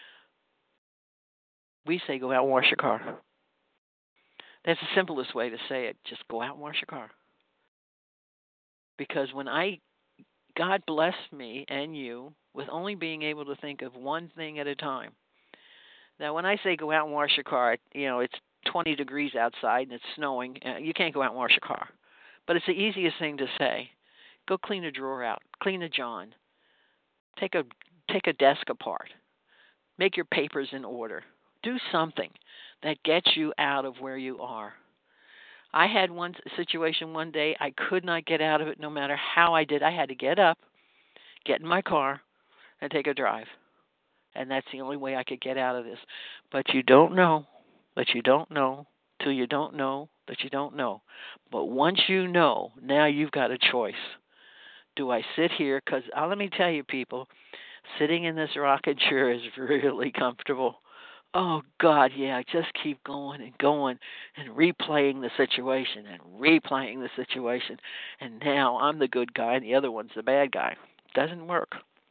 we say go out and wash your car. That's the simplest way to say it. Just go out and wash your car. Because when I, God blessed me and you with only being able to think of one thing at a time. Now, when I say go out and wash your car, you know, it's twenty degrees outside and it's snowing. You can't go out and wash your car. But it's the easiest thing to say. Go clean a drawer out. Clean a John. Take a take a desk apart. Make your papers in order. Do something that gets you out of where you are. I had one situation one day. I could not get out of it no matter how I did. I had to get up, get in my car, and take a drive. And that's the only way I could get out of this. But you don't know, but you don't know, till you don't know, that you don't know. But once you know, now you've got a choice. Do I sit here? Because uh, let me tell you, people, sitting in this rocking chair is really comfortable. Oh, God, yeah, just keep going and going and replaying the situation and replaying the situation. And now I'm the good guy and the other one's the bad guy. Doesn't work.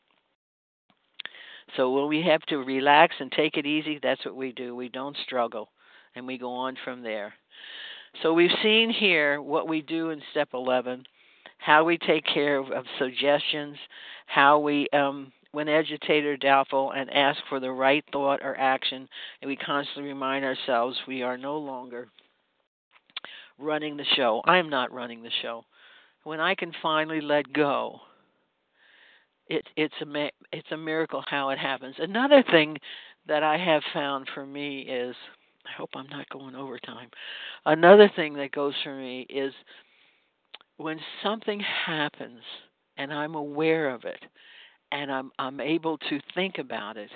So when we have to relax and take it easy, that's what we do. We don't struggle, and we go on from there. So we've seen here what we do in step eleven, how we take care of, of suggestions, how we, um, when agitated or doubtful, and ask for the right thought or action, and we constantly remind ourselves we are no longer running the show. I'm not running the show. When I can finally let go, it, it's a it's a miracle how it happens. Another thing that I have found for me is, I hope I'm not going overtime. Another thing that goes for me is when something happens and I'm aware of it and I'm I'm able to think about it,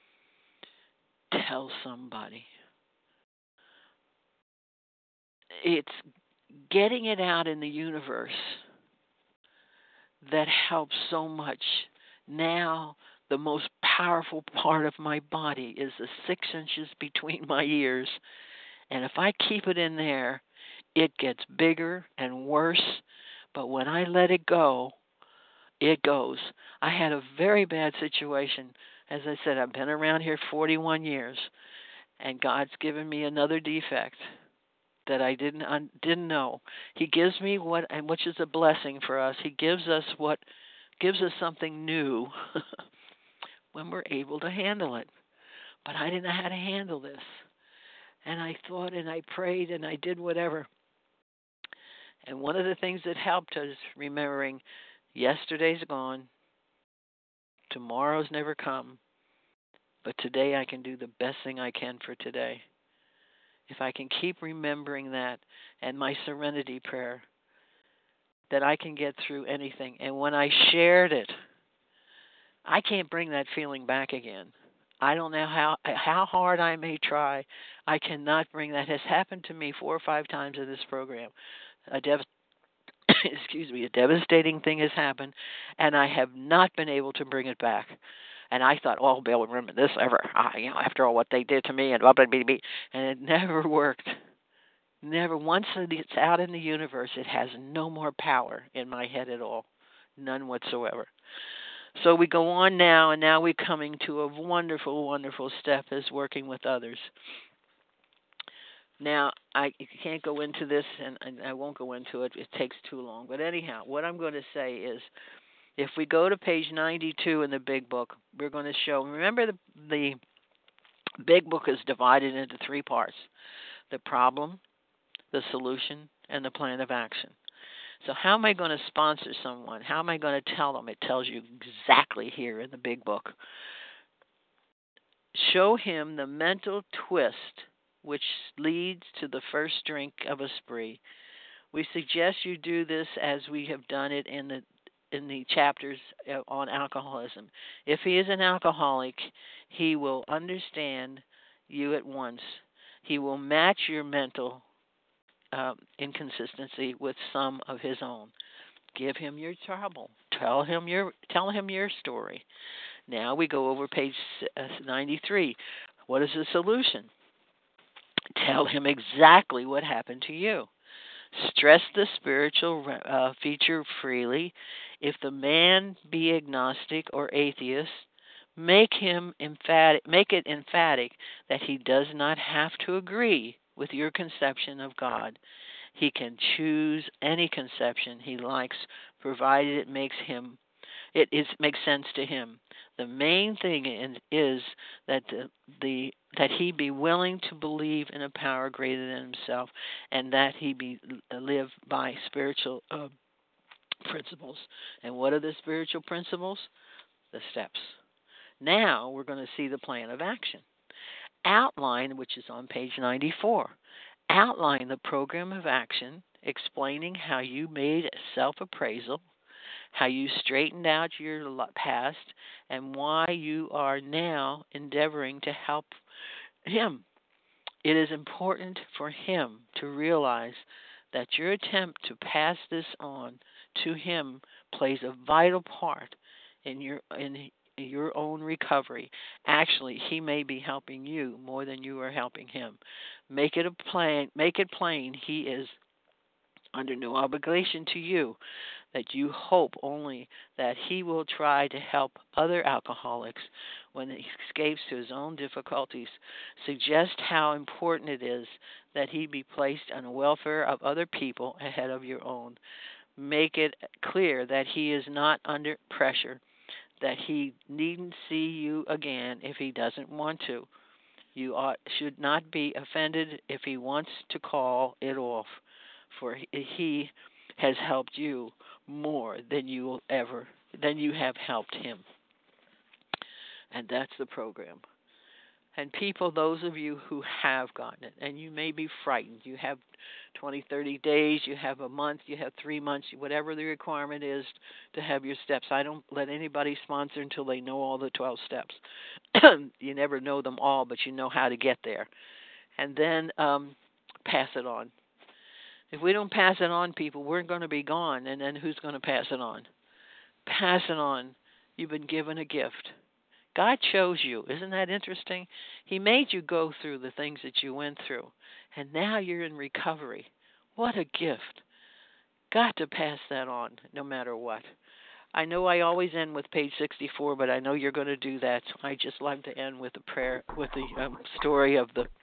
tell somebody. It's getting it out in the universe that helps so much. Now, the most powerful part of my body is the six inches between my ears. And if I keep it in there, it gets bigger and worse. But when I let it go, it goes. I had a very bad situation. As I said, I've been around here forty-one years, and God's given me another defect that I didn't un, didn't know. He gives me what, and which is a blessing for us. He gives us what gives us something new when we're able to handle it. But I didn't know how to handle this, and I thought, and I prayed, and I did whatever. And one of the things that helped is remembering yesterday's gone, tomorrow's never come, but today I can do the best thing I can for today. If I can keep remembering that and my serenity prayer, that I can get through anything. And when I shared it, I can't bring that feeling back again. I don't know how how hard I may try. I cannot bring that. It has happened to me four or five times in this program. A dev- excuse me, a devastating thing has happened, and I have not been able to bring it back. And I thought, oh, I'll be able to remember this ever. Ah, you know, after all what they did to me, and blah, blah, blah, blah. And it never worked. Never. Once it's out in the universe, it has no more power in my head at all. None whatsoever. So we go on now, and now we're coming to a wonderful, wonderful step is working with others. Now, I can't go into this, and, and I won't go into it. It takes too long. But anyhow, what I'm going to say is, if we go to page ninety-two in the Big Book, we're going to show, remember the, the Big Book is divided into three parts: the problem, the solution, and the plan of action. So how am I going to sponsor someone? How am I going to tell them? It tells you exactly here in the Big Book. Show him the mental twist which leads to the first drink of a spree. We suggest you do this as we have done it in the in the chapters on alcoholism. If he is an alcoholic, he will understand you at once. He will match your mental um, inconsistency with some of his own. Give him your trouble. Tell him your tell him your story. Now we go over page ninety-three. What is the solution? Tell him exactly what happened to you. Stress the spiritual uh, feature freely. If the man be agnostic or atheist, make him emphatic. Make it emphatic that he does not have to agree with your conception of God. He can choose any conception he likes, provided it makes him it is makes sense to him. The main thing is that the, the that he be willing to believe in a power greater than himself, and that he be live by spiritual uh, principles. And what are the spiritual principles? The steps. Now we're going to see the plan of action. Outline, which is on page ninety-four. Outline the program of action, explaining how you made self-appraisal, how you straightened out your past, and why you are now endeavoring to help him. It is important for him to realize that your attempt to pass this on to him plays a vital part in your in your own recovery. Actually, he may be helping you more than you are helping him. Make it a plain, make it plain he is under no obligation to you, that you hope only that he will try to help other alcoholics when he escapes to his own difficulties. Suggest how important it is that he be placed on the welfare of other people ahead of your own. Make it clear that he is not under pressure, that he needn't see you again if he doesn't want to. You ought, should not be offended if he wants to call it off, for he has helped you more than you will ever than you have helped him. And that's the program. And people, those of you who have gotten it, and you may be frightened, you have twenty, thirty days, you have a month, you have three months, whatever the requirement is to have your steps. I don't let anybody sponsor until they know all the twelve steps. You never know them all, but you know how to get there. And then um, pass it on. If we don't pass it on, people, we're going to be gone, and then who's going to pass it on? Pass it on. You've been given a gift. God chose you. Isn't that interesting? He made you go through the things that you went through, and now you're in recovery. What a gift. Got to pass that on no matter what. I know I always end with page sixty-four, but I know you're going to do that, so I just love to end with the prayer, with the um, story of the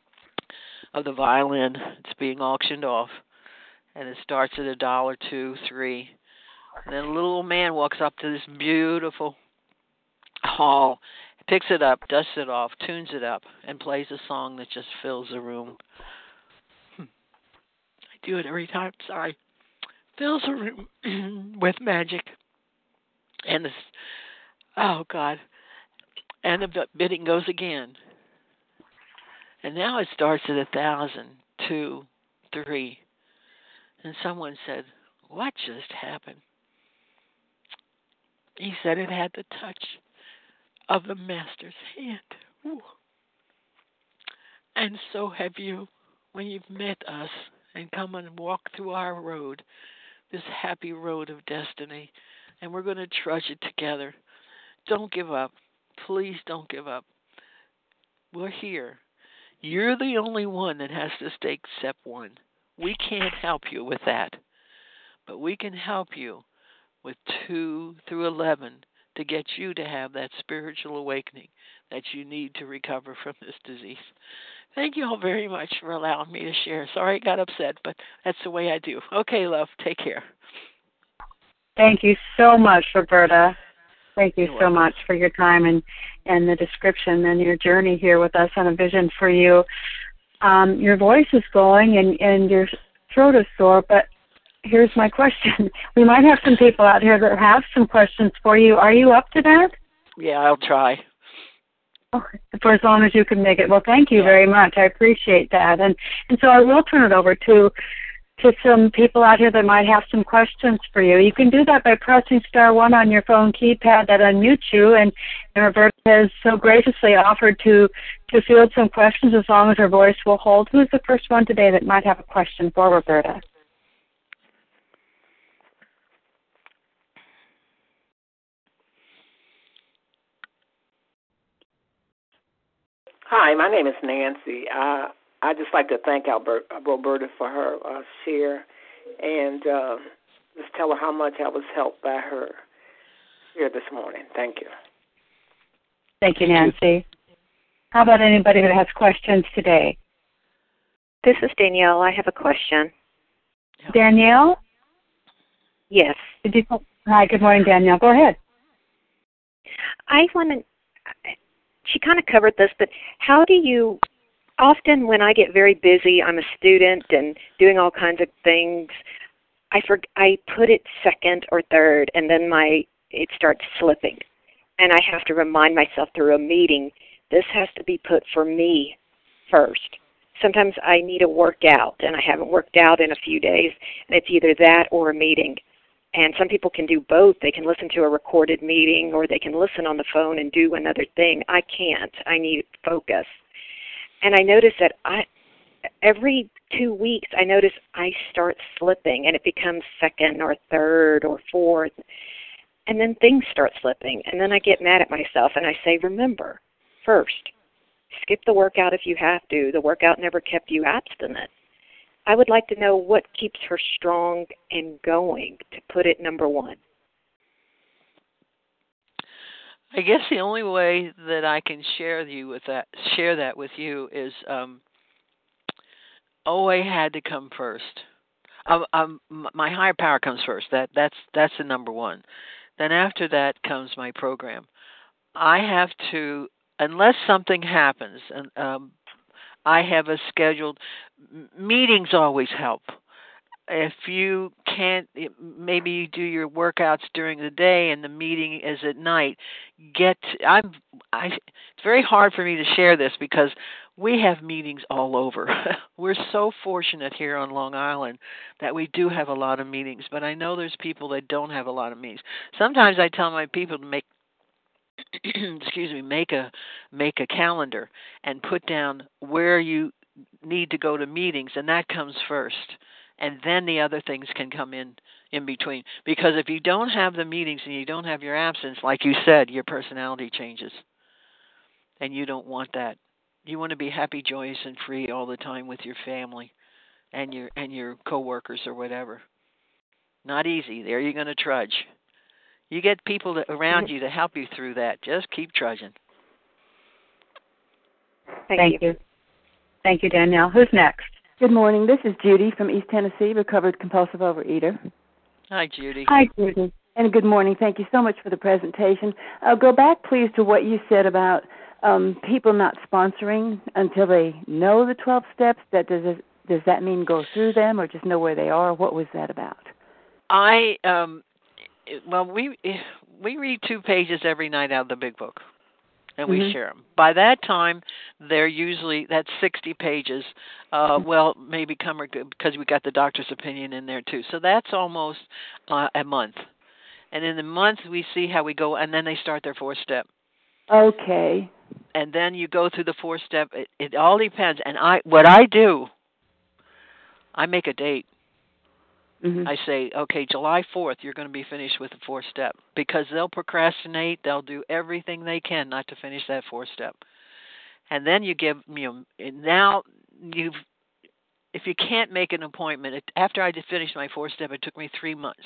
of the violin. It's being auctioned off, and it starts at a dollar, two, three. And then a little old man walks up to this beautiful hall, picks it up, dusts it off, tunes it up, and plays a song that just fills the room. Hmm. I do it every time, sorry. Fills the room with magic. And this, oh God. And the bidding goes again. And now it starts at a thousand, two, three. And someone said, "What just happened?" He said it had the touch of the Master's hand. Ooh. And so have you, when you've met us and come and walk through our road, this happy road of destiny. And we're going to trudge it together. Don't give up. Please don't give up. We're here. You're the only one that has to take step one. We can't help you with that. But we can help you with two through eleven to get you to have that spiritual awakening that you need to recover from this disease. Thank you all very much for allowing me to share. Sorry I got upset, but that's the way I do. Okay, love, take care. Thank you so much, Roberta. Thank you You're so welcome. much for your time and, and the description and your journey here with us on A Vision for You. Um, your voice is going and, and your throat is sore, but here's my question. We might have some people out here that have some questions for you. Are you up to that? Yeah, I'll try. Okay. For as long as you can make it. Well, thank you Yeah. very much. I appreciate that. And and so I will turn it over to to some people out here that might have some questions for you. You can do that by pressing star one on your phone keypad that unmutes you. And, and Roberta has so graciously offered to to field some questions as long as her voice will hold. Who's the first one today that might have a question for Roberta? Hi, my name is Nancy. Uh, I'd just like to thank Albert, Roberta for her uh, share and uh, just tell her how much I was helped by her here this morning. Thank you. Thank you, Nancy. How about anybody that has questions today? This is Danielle. I have a question. Danielle? Yes. Did you, hi, good morning, Danielle. Go ahead. I want to, she kind of covered this, but how do you, often when I get very busy, I'm a student and doing all kinds of things, I for, I put it second or third, and then my it starts slipping. And I have to remind myself through a meeting, this has to be put for me first. Sometimes I need a workout, and I haven't worked out in a few days, and it's either that or a meeting. And some people can do both. They can listen to a recorded meeting, or they can listen on the phone and do another thing. I can't. I need focus. And I notice that I, every two weeks, I notice I start slipping, and it becomes second or third or fourth. And then things start slipping, and then I get mad at myself, and I say, remember, first, skip the workout if you have to. The workout never kept you abstinent. I would like to know what keeps her strong and going, to put it number one. I guess the only way that I can share you with that, share that with you is um, O A had to come first. Um, um, my higher power comes first. That that's that's the number one. Then after that comes my program. I have to, unless something happens, and um, I have a scheduled, meetings always help. If you can't, maybe you do your workouts during the day and the meeting is at night. Get, I'm, I. It's very hard for me to share this because we have meetings all over. We're so fortunate here on Long Island that we do have a lot of meetings, but I know there's people that don't have a lot of meetings. Sometimes I tell my people to make, excuse me, make a make a calendar and put down where you need to go to meetings, and that comes first. And then the other things can come in in between. Because if you don't have the meetings and you don't have your absence, like you said, your personality changes. And you don't want that. You want to be happy, joyous, and free all the time with your family and your and your coworkers or whatever. Not easy. There you're going to trudge. You get people that, around you to help you through that. Just keep trudging. Thank, Thank you. you. Thank you, Danielle. Who's next? Good morning. This is Judy from East Tennessee, recovered compulsive overeater. Hi, Judy. Hi, Judy. And good morning. Thank you so much for the presentation. Uh, go back, please, to what you said about um, people not sponsoring until they know the twelve steps. That does, does that mean go through them or just know where they are? What was that about? I um, well, we we read two pages every night out of the Big Book, and we mm-hmm. share them. By that time, they're usually, that's sixty pages. Uh, well, maybe come because we got the doctor's opinion in there too. So that's almost uh, a month. And in the month, we see how we go, and then they start their fourth step. Okay. And then you go through the fourth step. It, it all depends. And I, what I do, I make a date. Mm-hmm. I say, okay, July fourth, you're going to be finished with the fourth step. Because they'll procrastinate. They'll do everything they can not to finish that fourth step. And then you give, you know, now you've, if you can't make an appointment, it, after I finished my fourth step, it took me three months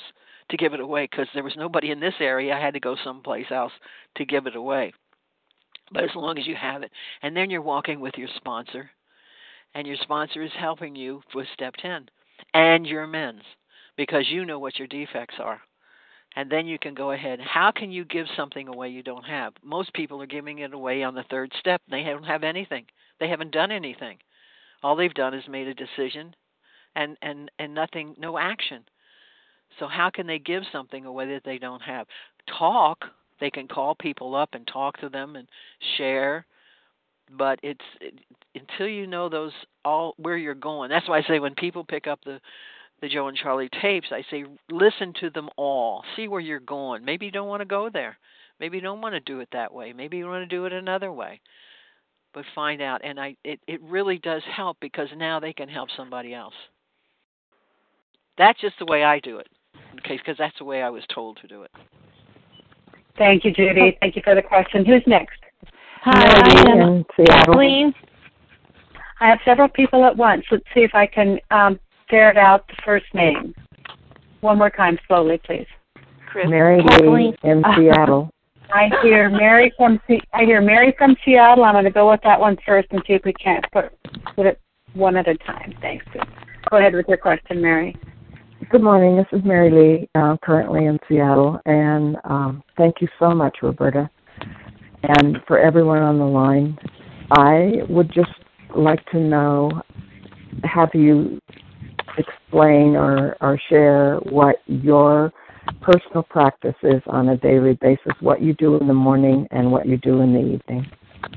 to give it away because there was nobody in this area. I had to go someplace else to give it away. But as long as you have it. And then you're walking with your sponsor, and your sponsor is helping you with step ten and your amends because you know what your defects are. And then you can go ahead. How can you give something away you don't have? Most people are giving it away on the third step. They don't have anything. They haven't done anything. All they've done is made a decision and, and, and nothing, no action. So how can they give something away that they don't have? Talk. They can call people up and talk to them and share. But it's it, until you know those all where you're going. That's why I say when people pick up the the Joe and Charlie tapes, I say listen to them all. See where you're going. Maybe you don't want to go there. Maybe you don't want to do it that way. Maybe you want to do it another way. But find out, and I it, it really does help because now they can help somebody else. That's just the way I do it, okay? Because that's the way I was told to do it. Thank you, Judy. Thank you for the question. Who's next? Hi, I am Kathleen. I have several people at once. Let's see if I can um, ferret out the first name. One more time, slowly, please. Chris. Mary Lee in Seattle. I hear Mary from I hear Mary from Seattle. I'm going to go with that one first and see if we can't put put it one at a time. Thanks. Go ahead with your question, Mary. Good morning. This is Mary Lee, uh, currently in Seattle, and um, thank you so much, Roberta. And for everyone on the line, I would just like to know, have you explain or, or share what your personal practice is on a daily basis, what you do in the morning and what you do in the evening.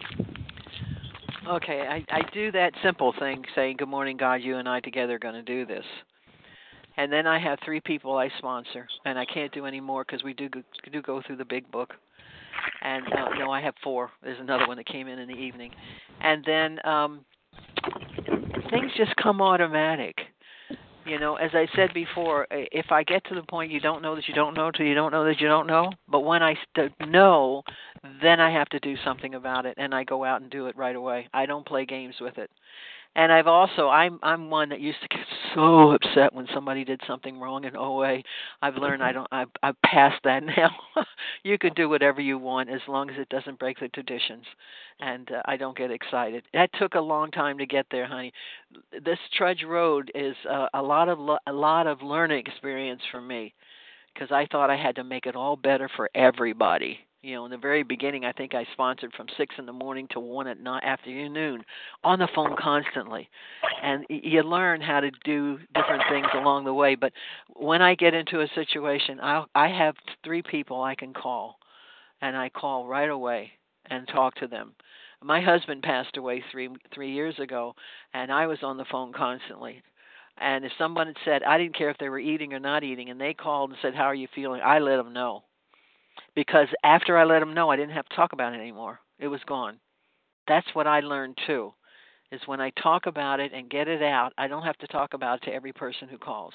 Okay, I, I do that simple thing, saying, good morning, God, you and I together are going to do this. And then I have three people I sponsor, and I can't do any more because we do go, do go through the big book. And uh, no, I have four. There's another one that came in in the evening. And then um, things just come automatic. You know, as I said before, if I get to the point you don't know that you don't know till you don't know that you don't know, but when I st- know, then I have to do something about it, and I go out and do it right away. I don't play games with it. And I've also, I'm I'm one that used to get so upset when somebody did something wrong in O A. I've learned I don't, I've, I've passed that now. You can do whatever you want as long as it doesn't break the traditions. And uh, I don't get excited. That took a long time to get there, honey. This Trudge Road is uh, a lot of a lot of learning experience for me because I thought I had to make it all better for everybody. You know, in the very beginning, I think I sponsored from six in the morning to one at night afternoon on the phone constantly. And you learn how to do different things along the way. But when I get into a situation, I I have three people I can call, and I call right away and talk to them. My husband passed away three three years ago, and I was on the phone constantly. And if someone had said, I didn't care if they were eating or not eating, and they called and said, how are you feeling? I let them know. Because after I let them know, I didn't have to talk about it anymore. It was gone. That's what I learned, too, is when I talk about it and get it out, I don't have to talk about it to every person who calls.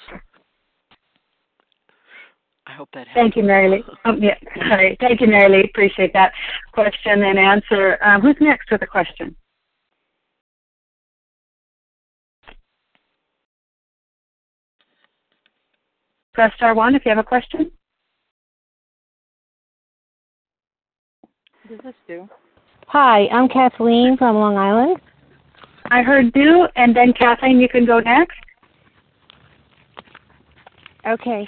I hope that helps. Thank you, Mary Lee. Oh, yeah, sorry. Thank you, Mary Lee. Appreciate that question and answer. Um, who's next with a question? Press star one if you have a question. This is Sue. Hi, I'm Kathleen from Long Island. I heard you, and then Kathleen, you can go next. Okay.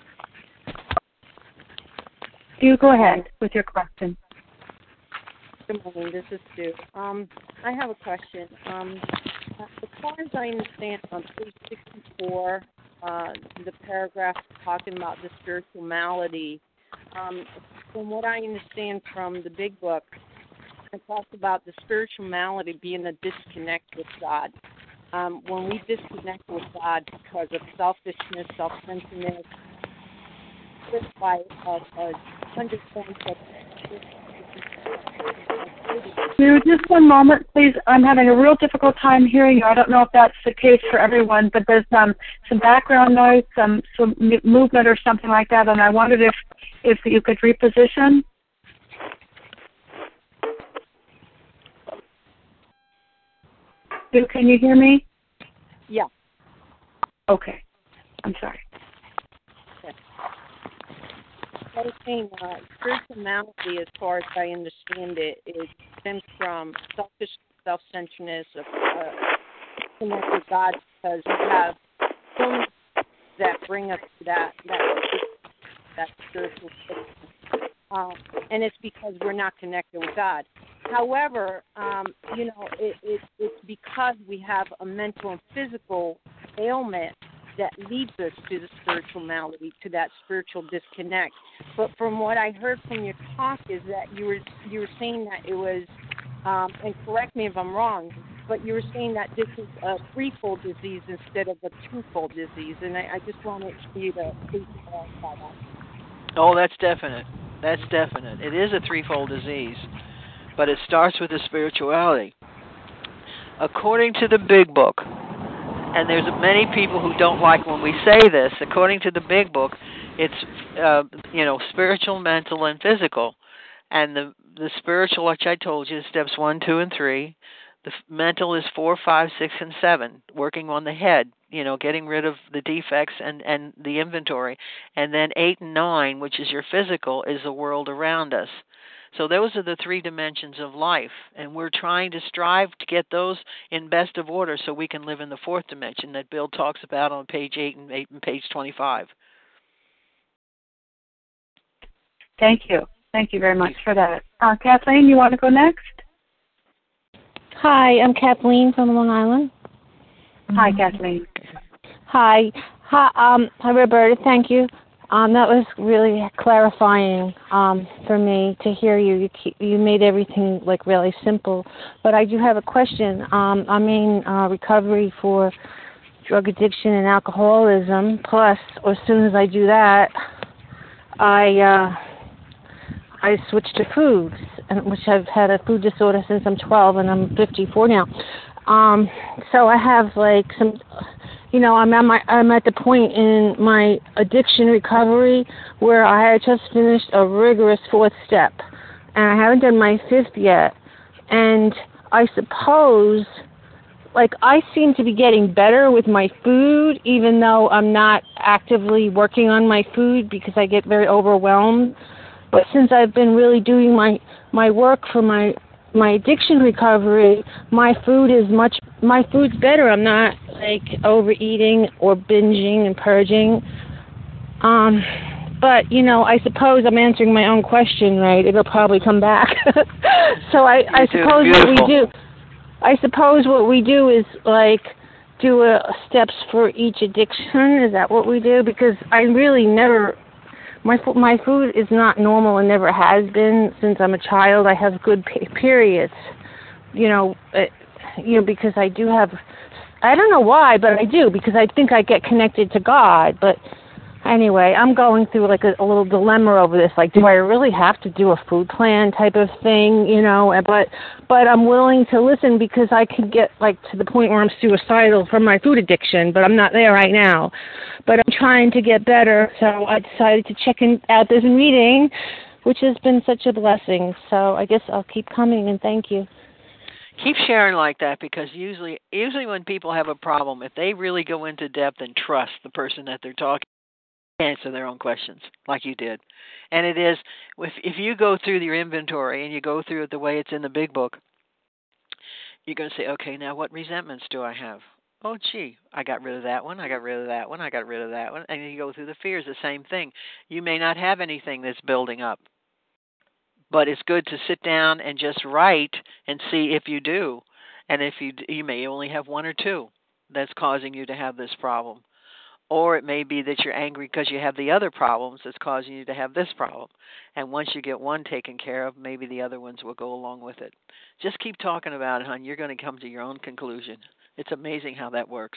You go ahead with your question. Good morning, this is Sue. Um, I have a question. Um, as far as I understand, on page sixty-four, uh, the paragraph talking about the spiritual malady, um, from what I understand from the big book, it talks about the spiritual malady being a disconnect with God. Um, when we disconnect with God because of selfishness, self-centeredness, by a, a hundred points of Sue, just one moment, please. I'm having a real difficult time hearing you. I don't know if that's the case for everyone, but there's um, some background noise, some, some movement or something like that, and I wondered if, if you could reposition. Sue, can you hear me? Yeah. Okay. I'm sorry. Okay. I was saying, uh, spirituality, as far as I understand it, it stems from selfish self-centeredness of uh, connect with God, because we have so many that bring us to that that that spiritual state. Um, and it's because we're not connected with God. However, um, you know, it, it, it's because we have a mental and physical ailment that leads us to the spiritual malady, to that spiritual disconnect. But from what I heard from your talk is that you were you were saying that it was, um, and correct me if I'm wrong, but you were saying that this is a threefold disease instead of a twofold disease, and I, I just wanted you to please clarify that. Oh, that's definite. That's definite. It is a threefold disease, but it starts with the spirituality. According to the Big Book, and there's many people who don't like when we say this, according to the Big Book, it's uh, you know spiritual, mental, and physical. And the the spiritual, which I told you, is steps one, two, and three. The f- mental is four, five, six, and seven, working on the head, you know, getting rid of the defects and, and the inventory. And then eight and nine, which is your physical, is the world around us. So those are the three dimensions of life, and we're trying to strive to get those in best of order so we can live in the fourth dimension that Bill talks about on page eight and eight and page twenty-five. Thank you. Thank you very much for that. Uh, Kathleen, you want to go next? Hi, I'm Kathleen from Long Island. Hi, Kathleen. Hi. Hi, um, hi, Roberta. Thank you. Um, that was really clarifying um, for me to hear you. You, keep, you made everything like really simple. But I do have a question. Um, I'm in uh, recovery for drug addiction and alcoholism. Plus, as soon as I do that, I uh, I switch to foods, and which I've had a food disorder since I'm twelve, and I'm fifty-four now. Um, so I have like some. You know, I'm at my I'm at the point in my addiction recovery where I had just finished a rigorous fourth step, and I haven't done my fifth yet. And I suppose, like, I seem to be getting better with my food, even though I'm not actively working on my food because I get very overwhelmed. But since I've been really doing my my work for my my addiction recovery, my food is much, my food's better. I'm not like overeating or binging and purging. Um, but, you know, I suppose I'm answering my own question, right? It'll probably come back. so I, I suppose what we do, I suppose what we do is like do a steps for each addiction. Is that what we do? Because I really never, My my food is not normal and never has been since I'm a child. I have good periods, you know, it, you know, because I do have, I don't know why, but I do, because I think I get connected to God. But anyway, I'm going through like a, a little dilemma over this. Like, do I really have to do a food plan type of thing, you know? But but I'm willing to listen because I could get like to the point where I'm suicidal from my food addiction, but I'm not there right now. But I'm trying to get better, so I decided to check in, out this meeting, which has been such a blessing. So I guess I'll keep coming, and thank you. Keep sharing like that, because usually usually when people have a problem, if they really go into depth and trust the person that they're talking to, answer their own questions like you did. And it is, if, if you go through your inventory and you go through it the way it's in the Big Book, you're going to say, okay, now what resentments do I have? Oh, gee, I got rid of that one, I got rid of that one, I got rid of that one. And you go through the fears, the same thing. You may not have anything that's building up, but it's good to sit down and just write and see if you do. And if you you may only have one or two that's causing you to have this problem. Or it may be that you're angry because you have the other problems that's causing you to have this problem. And once you get one taken care of, maybe the other ones will go along with it. Just keep talking about it, hon. You're going to come to your own conclusion. It's amazing how that works.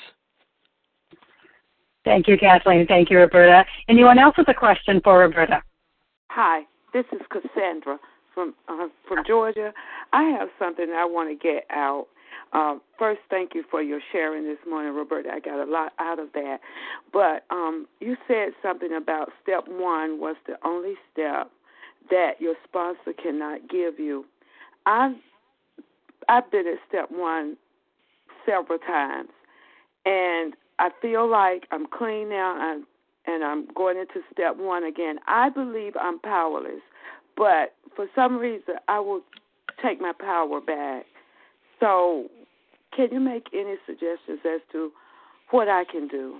Thank you, Kathleen. Thank you, Roberta. Anyone else with a question for Roberta? Hi, this is Cassandra from uh, from Georgia. I have something I want to get out. Um, first, thank you for your sharing this morning, Roberta. I got a lot out of that. But um, you said something about step one was the only step that your sponsor cannot give you. I've, I've been at step one several times, and I feel like I'm clean now. I'm and I'm going into step one again. I believe I'm powerless, but for some reason I will take my power back. So can you make any suggestions as to what I can do?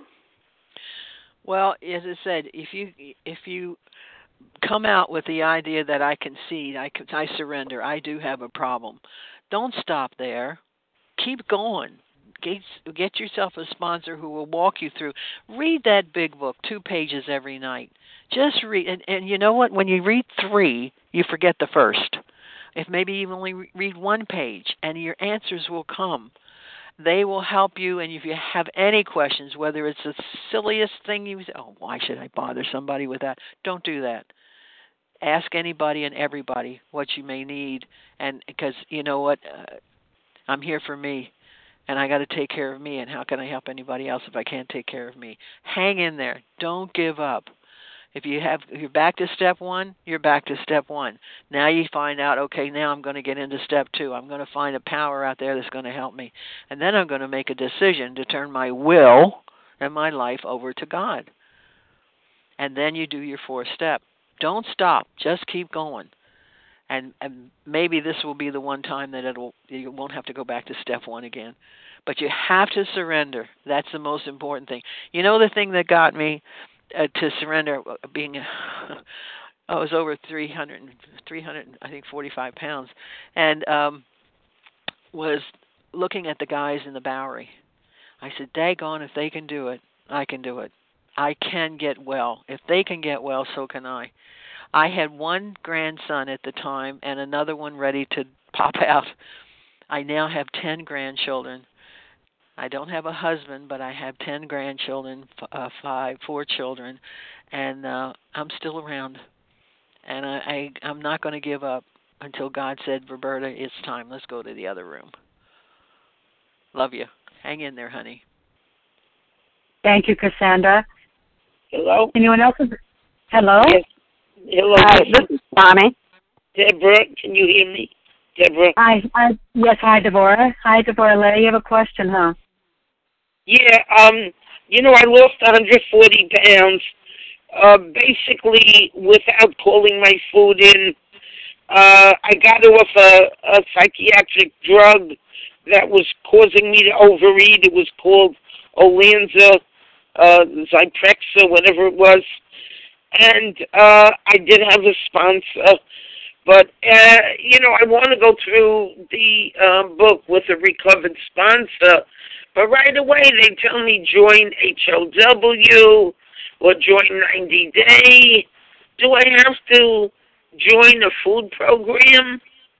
Well, as I said, if you if you come out with the idea that I concede, I, I surrender, I do have a problem, don't stop there. Keep going. Get, get yourself a sponsor who will walk you through. Read that big book, two pages every night. Just read, and, and you know what? When you read three, you forget the first. If maybe you only read one page, and your answers will come. They will help you, and if you have any questions, whether it's the silliest thing you say, oh, why should I bother somebody with that? Don't do that. Ask anybody and everybody what you may need, and because you know what, uh, I'm here for me, and I got to take care of me, and how can I help anybody else if I can't take care of me? Hang in there. Don't give up. If you have, if you're back to step one, you're back to step one. Now you find out, okay, now I'm going to get into step two. I'm going to find a power out there that's going to help me. And then I'm going to make a decision to turn my will and my life over to God. And then you do your fourth step. Don't stop. Just keep going. And, and maybe this will be the one time that it'll you won't have to go back to step one again. But you have to surrender. That's the most important thing. You know the thing that got me uh, to surrender, being I was over three hundred, three hundred, I think forty-five pounds, and um, was looking at the guys in the Bowery. I said, daggone, if they can do it, I can do it. I can get well. If they can get well, so can I. I had one grandson at the time and another one ready to pop out. I now have ten grandchildren. I don't have a husband, but I have ten grandchildren, uh, five, four children, and uh, I'm still around. And I, I, I'm not going to give up until God said, Roberta, it's time. Let's go to the other room. Love you. Hang in there, honey. Thank you, Cassandra. Hello? Anyone else? Hello? Yes. Hello. Hi, this is Bonnie. Deborah, can you hear me? Deborah? Hi. hi. Yes, hi, Deborah. Hi, Deborah. Larry, you have a question, huh? Yeah, um, you know, I lost one hundred forty pounds, uh, basically without calling my food in. Uh, I got off a, a psychiatric drug that was causing me to overeat. It was called Olanza, uh, Zyprexa, whatever it was. And uh, I did have a sponsor. But, uh, you know, I want to go through the uh, book with a recovered sponsor. But right away they tell me join H L W or join ninety day. Do I have to join a food program?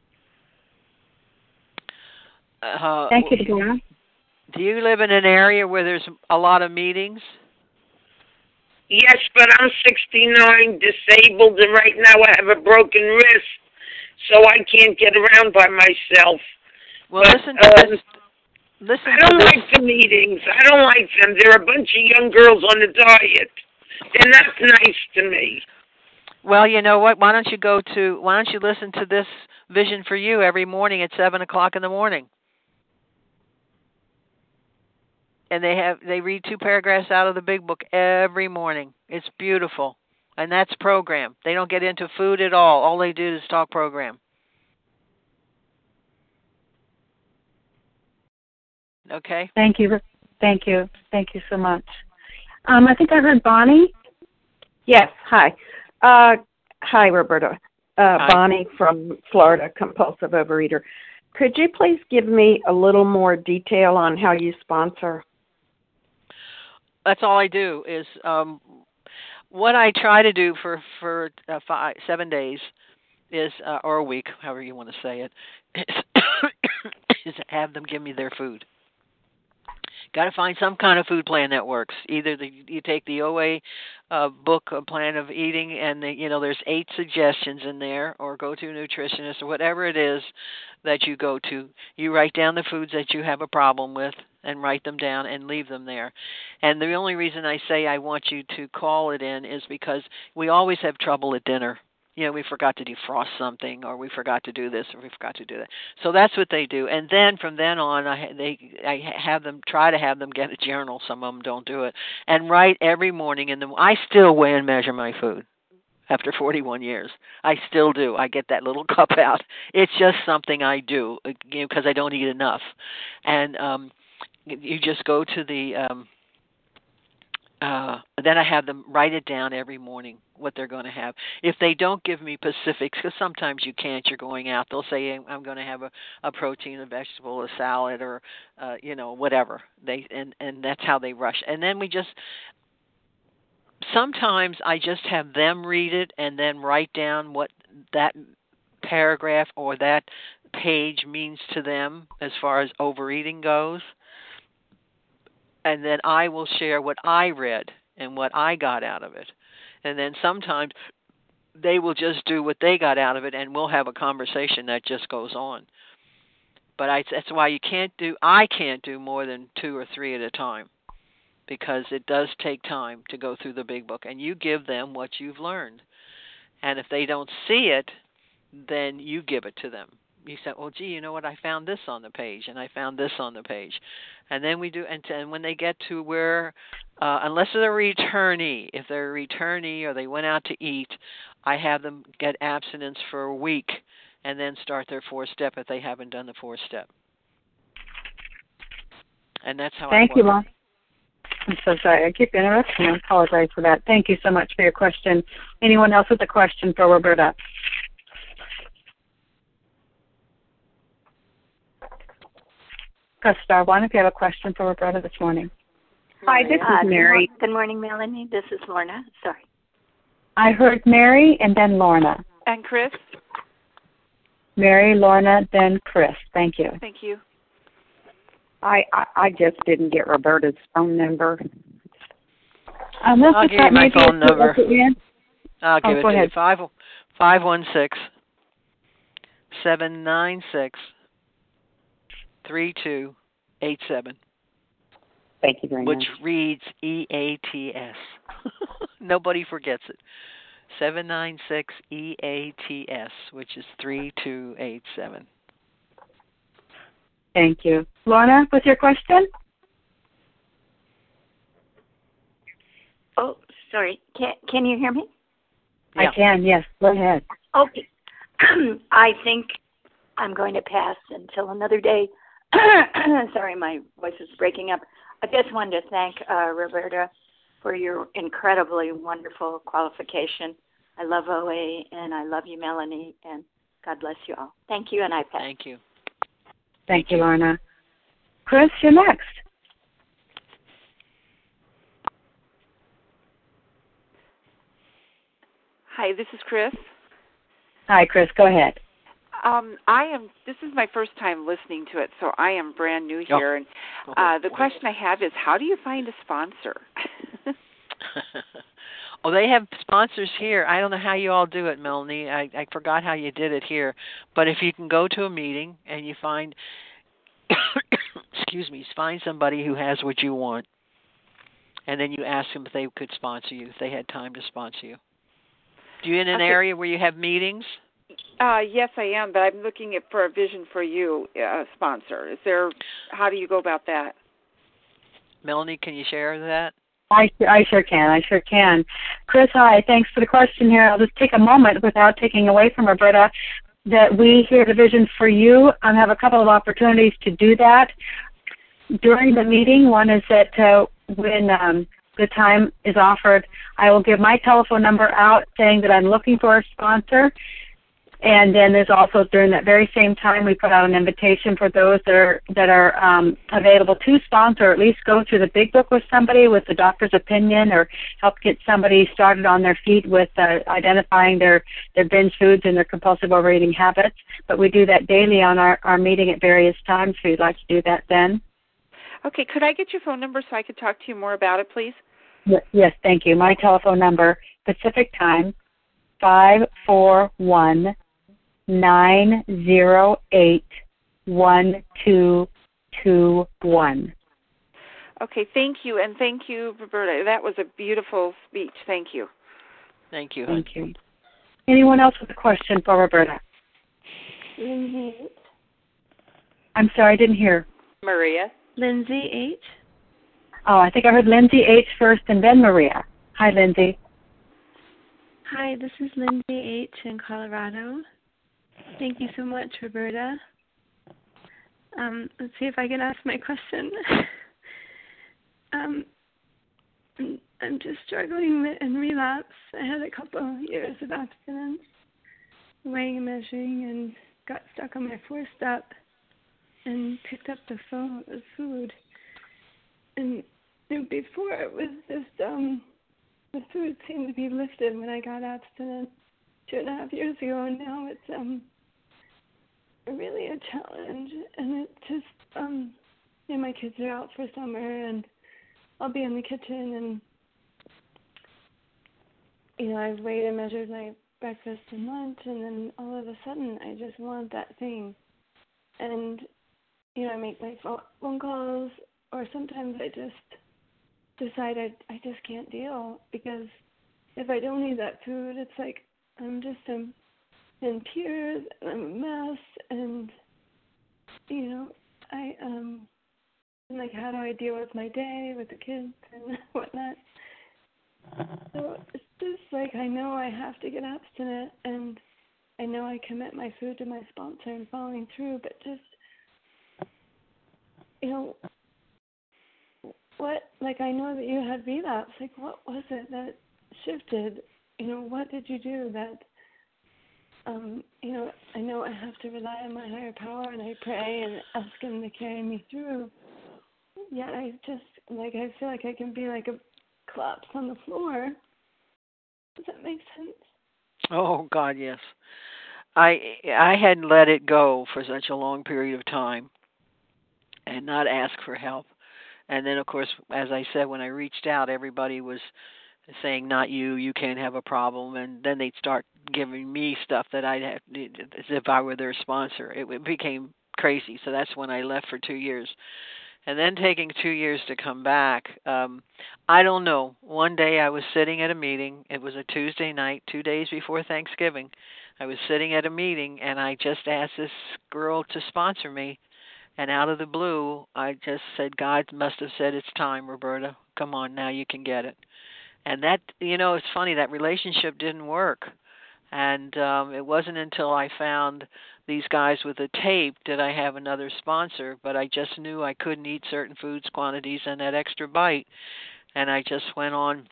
Uh, Thank you, Deborah. Do you live in an area where there's a lot of meetings? Yes, but I'm sixty-nine, disabled, and right now I have a broken wrist, so I can't get around by myself. Well, but, listen to uh, this. Listen I don't to like the meetings. I don't like them. They're a bunch of young girls on a diet. They're not nice to me. Well, you know what? Why don't you go to? Why don't you listen to this Vision for You every morning at seven o'clock in the morning? And they have they read two paragraphs out of the big book every morning. It's beautiful, and that's program. They don't get into food at all. All they do is talk program. Okay. Thank you. Thank you. Thank you so much. Um, I think I heard Bonnie. Yes. Hi. Uh, hi, Roberta. Uh, Hi. Bonnie from Florida, compulsive overeater. Could you please give me a little more detail on how you sponsor? That's all I do is um, what I try to do for for uh, five, seven days is uh, or a week, however you want to say it, is, is have them give me their food. Got to find some kind of food plan that works. Either the, you take the O A uh, book, a plan of eating, and the, you know there's eight suggestions in there, or go to a nutritionist or whatever it is that you go to. You write down the foods that you have a problem with and write them down and leave them there. And the only reason I say I want you to call it in is because we always have trouble at dinner. you know, we forgot to defrost something, or we forgot to do this, or we forgot to do that. So that's what they do. And then from then on, I they I have them try to have them get a journal. Some of them don't do it, and write every morning. In the I still weigh and measure my food after forty-one years. I still do. I get that little cup out. It's just something I do, you know, because I don't eat enough. And um, you just go to the. Um, Uh, then I have them write it down every morning, what they're going to have. If they don't give me specifics, because sometimes you can't, you're going out, they'll say, I'm going to have a, a protein, a vegetable, a salad, or, uh, you know, whatever. They and, and that's how they rush. And then we just, sometimes I just have them read it and then write down what that paragraph or that page means to them as far as overeating goes. And then I will share what I read and what I got out of it. And then sometimes they will just do what they got out of it, and we'll have a conversation that just goes on. But I, that's why you can't do, I can't do more than two or three at a time, because it does take time to go through the big book. And you give them what you've learned. And if they don't see it, then you give it to them. You said, well, gee, you know what, I found this on the page, and I found this on the page. And then we do, and, and when they get to where, uh, unless they're a returnee, if they're a returnee or they went out to eat, I have them get abstinence for a week and then start their four-step if they haven't done the four-step. And that's how Thank I work. you, Mom. I'm so sorry. I keep interrupting. I apologize for that. Thank you so much for your question. Anyone else with a question for Roberta? Press star one if you have a question for Roberta this morning. Hi, this uh, is Mary. Good, mor- good morning, Melanie. This is Lorna. Sorry. I heard Mary and then Lorna. And Chris? Mary, Lorna, then Chris. Thank you. Thank you. I, I, I just didn't get Roberta's phone number. Um, I'll give you my phone number. I'll oh, give it go to ahead. you. Five, five one six, seven nine six, three two eight seven. Thank you very which much. Which reads E A T S. Nobody forgets it. seven nine six E A T S, which is three two eight seven. Thank you. Lorna, what's your question? Oh, sorry. Can can you hear me? Yeah. I can, yes. Go ahead. Okay. I think I'm going to pass until another day. Sorry, my voice is breaking up. I just wanted to thank uh, Roberta for your incredibly wonderful qualification. I love O A, and I love you, Melanie, and God bless you all. Thank you, and I pass. Thank you. Thank, Thank you, Lorna. Chris, you're next. Hi, this is Chris. Hi, Chris. Go ahead. Um, I am. This is my first time listening to it, so I am brand new here. Oh. And uh, the question I have is, how do you find a sponsor? Oh, they have sponsors here. I don't know how you all do it, Melanie. I, I forgot how you did it here. But if you can go to a meeting and you find, excuse me, find somebody who has what you want, and then you ask them if they could sponsor you, if they had time to sponsor you. Do you in an okay. area where you have meetings? Uh, yes, I am, but I'm looking at for a Vision for You uh, sponsor. Is there? How do you go about that? Melanie, can you share that? I, I sure can. I sure can. Chris, hi. Thanks for the question here. I'll just take a moment without taking away from Roberta that we here at Vision for You um, have a couple of opportunities to do that during the meeting. One is that uh, when um, the time is offered, I will give my telephone number out saying that I'm looking for a sponsor. And then there's also, during that very same time, we put out an invitation for those that are that are um, available to sponsor, or at least go through the big book with somebody with the doctor's opinion, or help get somebody started on their feet with uh, identifying their, their binge foods and their compulsive overeating habits. But we do that daily on our, our meeting at various times, so you'd like to do that then. Okay, could I get your phone number so I could talk to you more about it, please? Yes, thank you. My telephone number, Pacific Time, five four one, nine zero eight, one two two one. Okay, thank you, and thank you, Roberta. That was a beautiful speech. Thank you. Thank you. Thank you. Anyone else with a question for Roberta? Lindsay H. I'm sorry, I didn't hear. Maria. Lindsay H. Oh, I think I heard Lindsay H. first and then Maria. Hi, Lindsay. Hi, this is Lindsay H. in Colorado. Thank you so much, Roberta. Um, let's see if I can ask my question. um, I'm just struggling in relapse. I had a couple of years of abstinence, weighing and measuring, and got stuck on my fourth step and picked up the phone, the food. And before it was just, um, the food seemed to be lifted when I got abstinent two and a half years ago, and now it's um really a challenge. And it just, um, you know, my kids are out for summer, and I'll be in the kitchen, and you know, I've weighed and measured my breakfast and lunch, and then all of a sudden, I just want that thing. And, you know, I make my phone calls, or sometimes I just decide I, I just can't deal, because if I don't eat that food, it's like I'm just um, in tears, and I'm a mess, and, you know, I, um, I'm like, how do I deal with my day, with the kids and whatnot? So it's just like I know I have to get abstinent, and I know I commit my food to my sponsor and following through, but just, you know, what, like I know that you had relapse, like what was it that shifted? You know, what did you do that, um, you know, I know I have to rely on my higher power, and I pray and ask him to carry me through, yet I just, like, I feel like I can be like a collapse on the floor. Does that make sense? Oh, God, yes. I I had let it go for such a long period of time and not ask for help. And then, of course, as I said, when I reached out, everybody was saying, not you, you can't have a problem. And then they'd start giving me stuff that I'd have, as if I were their sponsor. It, it became crazy. So that's when I left for two years. And then taking two years to come back, um, I don't know. One day I was sitting at a meeting. It was a Tuesday night, two days before Thanksgiving. I was sitting at a meeting, and I just asked this girl to sponsor me. And out of the blue, I just said, God must have said, it's time, Roberta. Come on, now you can get it. And that, you know, it's funny, that relationship didn't work. And um, it wasn't until I found these guys with a tape did I have another sponsor, but I just knew I couldn't eat certain foods, quantities, and that extra bite. And I just went on.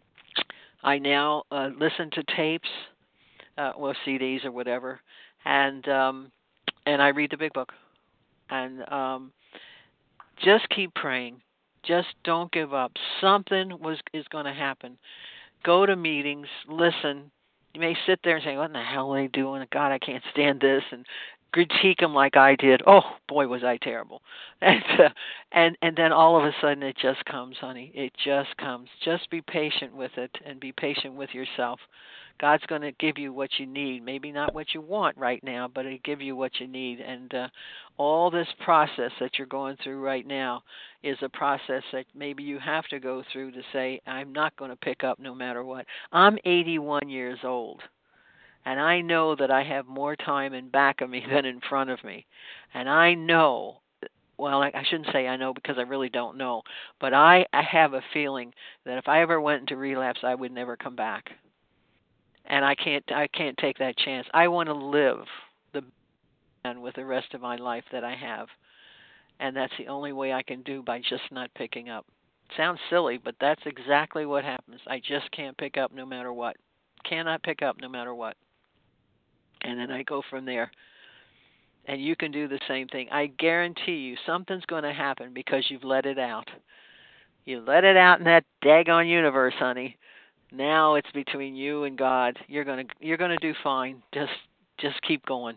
I now uh, listen to tapes, uh, well, C Ds or whatever, and um, and I read the Big Book. And um, just keep praying. Just don't give up. Something was is going to happen. Go to meetings, listen. You may sit there and say, what in the hell are they doing? God, I can't stand this. And critique them like I did. Oh, boy, was I terrible. And, uh, and, and then all of a sudden it just comes, honey. It just comes. Just be patient with it and be patient with yourself. God's going to give you what you need. Maybe not what you want right now, but He'll give you what you need. And uh, all this process that you're going through right now is a process that maybe you have to go through to say, I'm not going to pick up no matter what. I'm eighty-one years old, and I know that I have more time in back of me than in front of me. And I know, well, I, I shouldn't say I know because I really don't know, but I, I have a feeling that if I ever went into relapse, I would never come back. And I can't I can't take that chance. I want to live the man with the rest of my life that I have. And that's the only way I can do, by just not picking up. Sounds silly, but that's exactly what happens. I just can't pick up no matter what. Cannot pick up no matter what. And then I go from there. And you can do the same thing. I guarantee you something's going to happen because you've let it out. You let it out in that daggone universe, honey. Now it's between you and God. You're gonna you're gonna do fine. Just just keep going.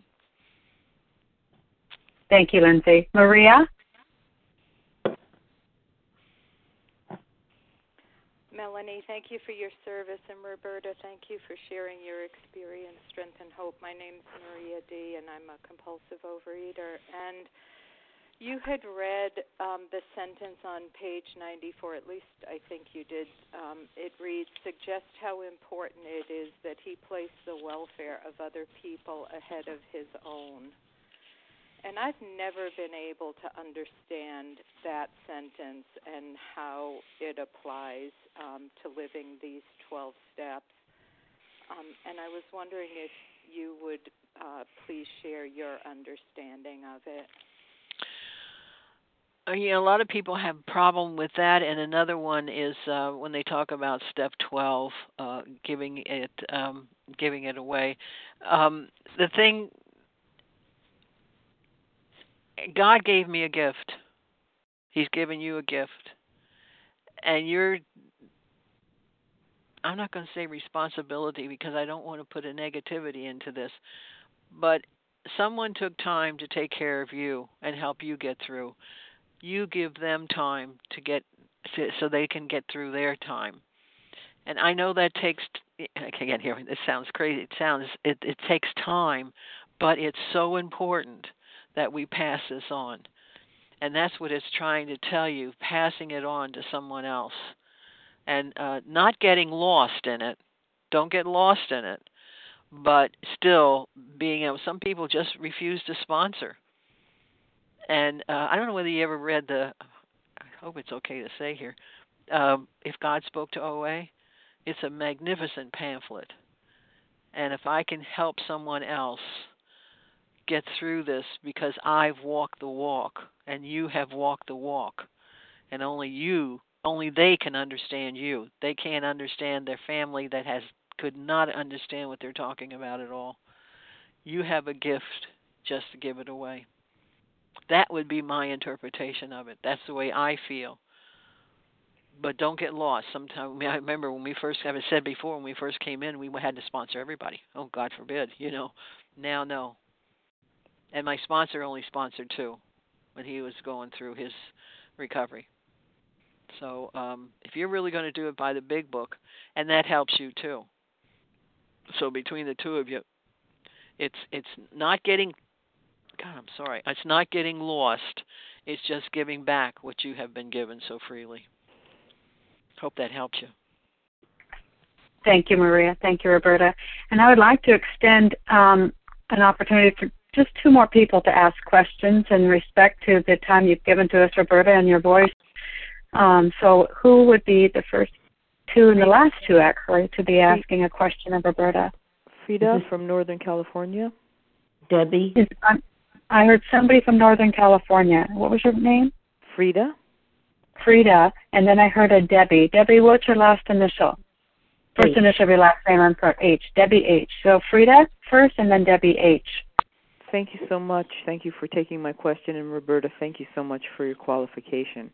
Thank you, Lindsay. Maria? Melanie, thank you for your service, and Roberta, thank you for sharing your experience, strength, and hope. My name's Maria D., and I'm a compulsive overeater. And, You had read um, the sentence on page ninety-four, at least I think you did. Um, it reads, suggest how important it is that he place the welfare of other people ahead of his own. And I've never been able to understand that sentence and how it applies um, to living these twelve steps. Um, and I was wondering if you would uh, please share your understanding of it. Uh, you know, a lot of people have a problem with that, and another one is uh, when they talk about step twelve, uh, giving it um, giving it away. Um, the thing, God gave me a gift. He's given you a gift, and you're. I'm not going to say responsibility because I don't want to put a negativity into this, but someone took time to take care of you and help you get through. You give them time to get to, so they can get through their time. And I know that takes, again, here, this sounds crazy. It sounds, it, it takes time, but it's so important that we pass this on. And that's what it's trying to tell you, passing it on to someone else. And uh, not getting lost in it. Don't get lost in it. But still being able, some people just refuse to sponsor. And uh, I don't know whether you ever read the, I hope it's okay to say here, um, If God Spoke to O A. It's a magnificent pamphlet. And if I can help someone else get through this because I've walked the walk and you have walked the walk, and only you, only they can understand you. They can't understand their family that has could not understand what they're talking about at all. You have a gift just to give it away. That would be my interpretation of it. That's the way I feel. But don't get lost. Sometimes I remember when we first, I've said before, when we first came in, we had to sponsor everybody. Oh, God forbid, you know. Now, no. And my sponsor only sponsored two when he was going through his recovery. So um, if you're really going to do it by the big book, and that helps you too. So between the two of you, it's it's not getting, God, I'm sorry, it's not getting lost. It's just giving back what you have been given so freely. Hope that helped you. Thank you, Maria. Thank you, Roberta. And I would like to extend um, an opportunity for just two more people to ask questions in respect to the time you've given to us, Roberta, and your voice. Um, so who would be the first two and the last two, actually, to be asking a question of Roberta? Frida from Northern California. Debbie. Is, um, I heard somebody from Northern California. What was your name? Frida. Frida. And then I heard a Debbie. Debbie, what's your last initial? First H. initial of your last name, I'm sorry, H. Debbie H. So Frida first and then Debbie H. Thank you so much. Thank you for taking my question. And Roberta, thank you so much for your qualification.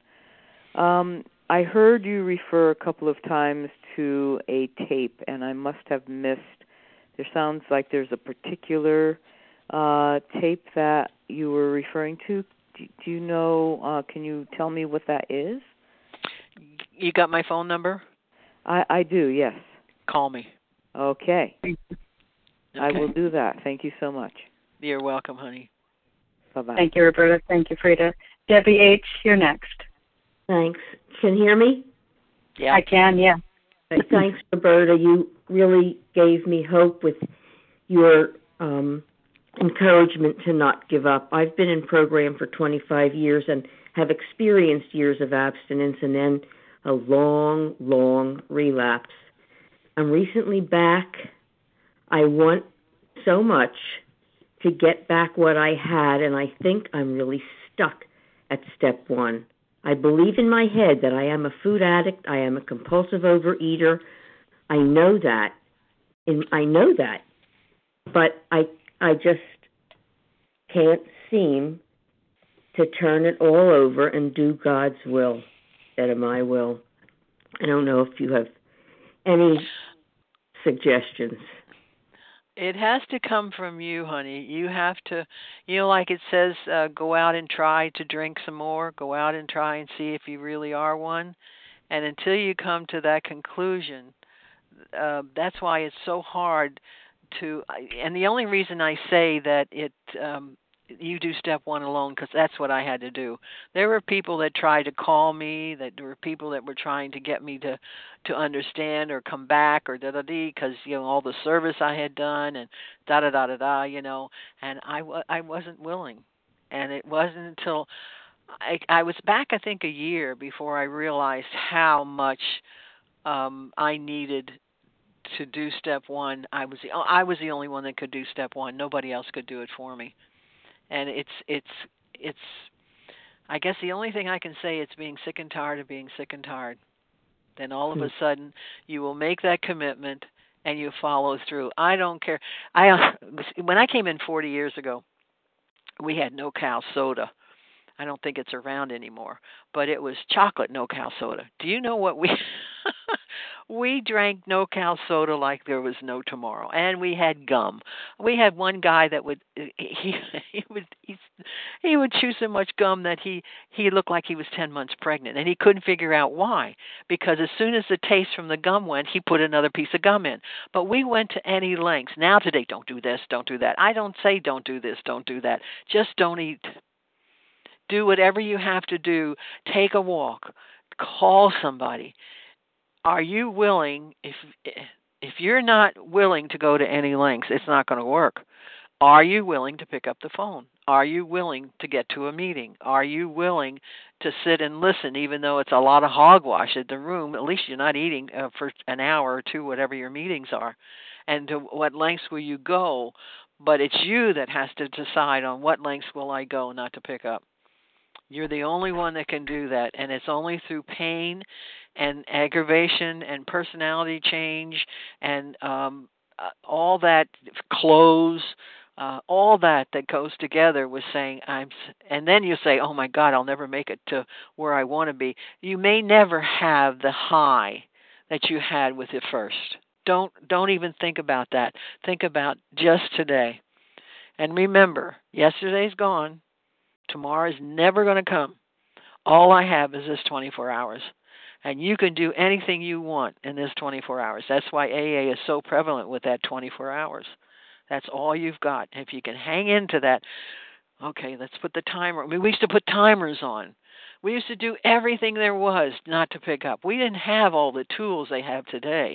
Um, I heard you refer a couple of times to a tape, and I must have missed. There sounds like there's a particular uh, tape that you were referring to. Do, do you know, uh, can you tell me what that is? You got my phone number? I, I do, yes. Call me. Okay. okay. I will do that. Thank you so much. You're welcome, honey. Bye-bye. Thank you, Roberta. Thank you, Frida. Debbie H., you're next. Thanks. Can you hear me? Yeah. I can, yeah. Thanks, Roberta. You really gave me hope with your um, encouragement to not give up. I've been in program for twenty-five years and have experienced years of abstinence and then a long, long relapse. I'm recently back. I want so much to get back what I had, and I think I'm really stuck at step one. I believe in my head that I am a food addict. I am a compulsive overeater. I know that. And I know that. But I I just can't seem to turn it all over and do God's will instead of my will. I don't know if you have any suggestions. It has to come from you, honey. You have to, you know, like it says, uh, go out and try to drink some more. Go out and try and see if you really are one. And until you come to that conclusion, uh, that's why it's so hard to, and the only reason I say that it um, you do step one alone, because that's what I had to do. There were people that tried to call me, that there were people that were trying to get me to, to understand or come back or da-da-dee, because, you know, all the service I had done and da-da-da-da-da, you know, and I, I wasn't willing. And it wasn't until I, I was back, I think, a year before I realized how much um, I needed to do step one. I was the I was the only one that could do step one. Nobody else could do it for me. And it's it's it's I guess the only thing I can say, it's being sick and tired of being sick and tired. Then all of a sudden you will make that commitment and you follow through. I don't care. I when I came in forty years ago, we had No Cal soda. I don't think it's around anymore, but it was chocolate No Cal soda. Do you know what we we drank No Cal soda like there was no tomorrow, and we had gum. We had one guy that would he he would he, he would chew so much gum that he he looked like he was ten months pregnant, and he couldn't figure out why. Because as soon as the taste from the gum went, he put another piece of gum in. But we went to any lengths. Now today, don't do this, don't do that. I don't say don't do this, don't do that. Just don't eat. Do whatever you have to do. Take a walk. Call somebody. Are you willing? If if you're not willing to go to any lengths, it's not going to work. Are you willing to pick up the phone? Are you willing to get to a meeting? Are you willing to sit and listen, even though it's a lot of hogwash at the room? At least you're not eating uh, for an hour or two, whatever your meetings are. And to what lengths will you go? But it's you that has to decide on what lengths will I go not to pick up. You're the only one that can do that, and it's only through pain and aggravation and personality change and um, uh, all that clothes, uh, all that that goes together with saying I'm. And then you say, "Oh my God, I'll never make it to where I want to be." You may never have the high that you had with it first. Don't don't even think about that. Think about just today, and remember, yesterday's gone. Tomorrow is never going to come. All I have is this twenty-four hours. And you can do anything you want in this twenty-four hours. That's why A A is so prevalent with that twenty-four hours. That's all you've got. If you can hang into that, okay, let's put the timer. I mean, we used to put timers on. We used to do everything there was not to pick up. We didn't have all the tools they have today.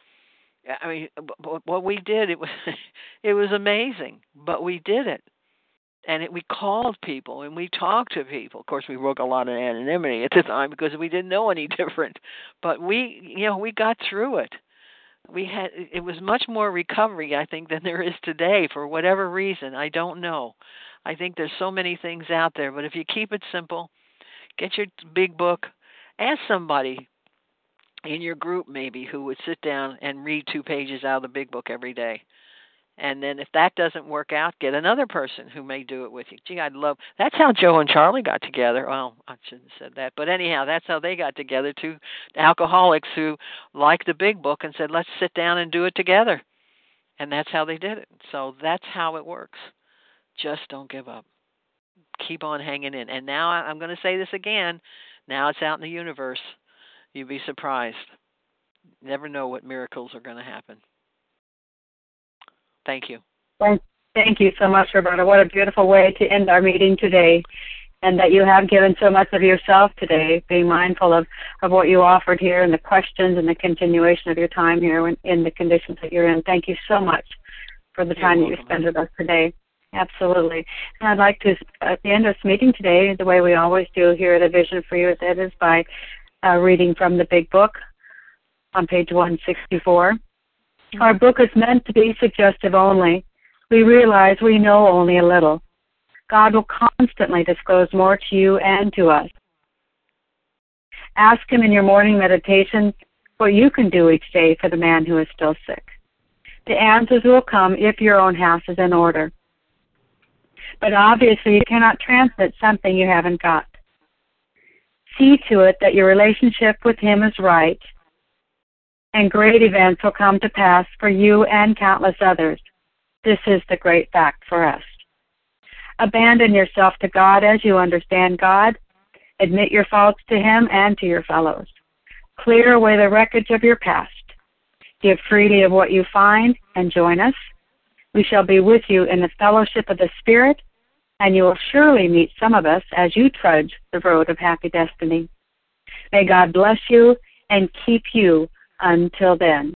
I mean, what we did, it was, it was amazing, but we did it. And it, we called people and we talked to people. Of course, we broke a lot of anonymity at the time because we didn't know any different. But we, you know, we got through it. We had it was much more recovery, I think, than there is today for whatever reason. I don't know. I think there's so many things out there. But if you keep it simple, get your big book, ask somebody in your group maybe who would sit down and read two pages out of the big book every day. And then if that doesn't work out, get another person who may do it with you. Gee, I'd love, that's how Joe and Charlie got together. Well, I shouldn't have said that. But anyhow, that's how they got together, two alcoholics who liked the big book and said, let's sit down and do it together. And that's how they did it. So that's how it works. Just don't give up. Keep on hanging in. And now I'm going to say this again. Now it's out in the universe. You'd be surprised. Never know what miracles are going to happen. Thank you. Thank you so much, Roberta. What a beautiful way to end our meeting today, and that you have given so much of yourself today, being mindful of, of what you offered here and the questions and the continuation of your time here in, in the conditions that you're in. Thank you so much for the time that you spent with us today. Absolutely. And I'd like to, at the end of this meeting today, the way we always do here at A Vision for You, that is by uh, reading from the Big Book on page one sixty-four. Our book is meant to be suggestive only. We realize we know only a little. God will constantly disclose more to you and to us. Ask Him in your morning meditation what you can do each day for the man who is still sick. The answers will come if your own house is in order. But obviously you cannot transmit something you haven't got. See to it that your relationship with Him is right, and great events will come to pass for you and countless others. This is the great fact for us. Abandon yourself to God as you understand God. Admit your faults to Him and to your fellows. Clear away the wreckage of your past. Give freely of what you find and join us. We shall be with you in the fellowship of the Spirit and you will surely meet some of us as you trudge the road of happy destiny. May God bless you and keep you until then.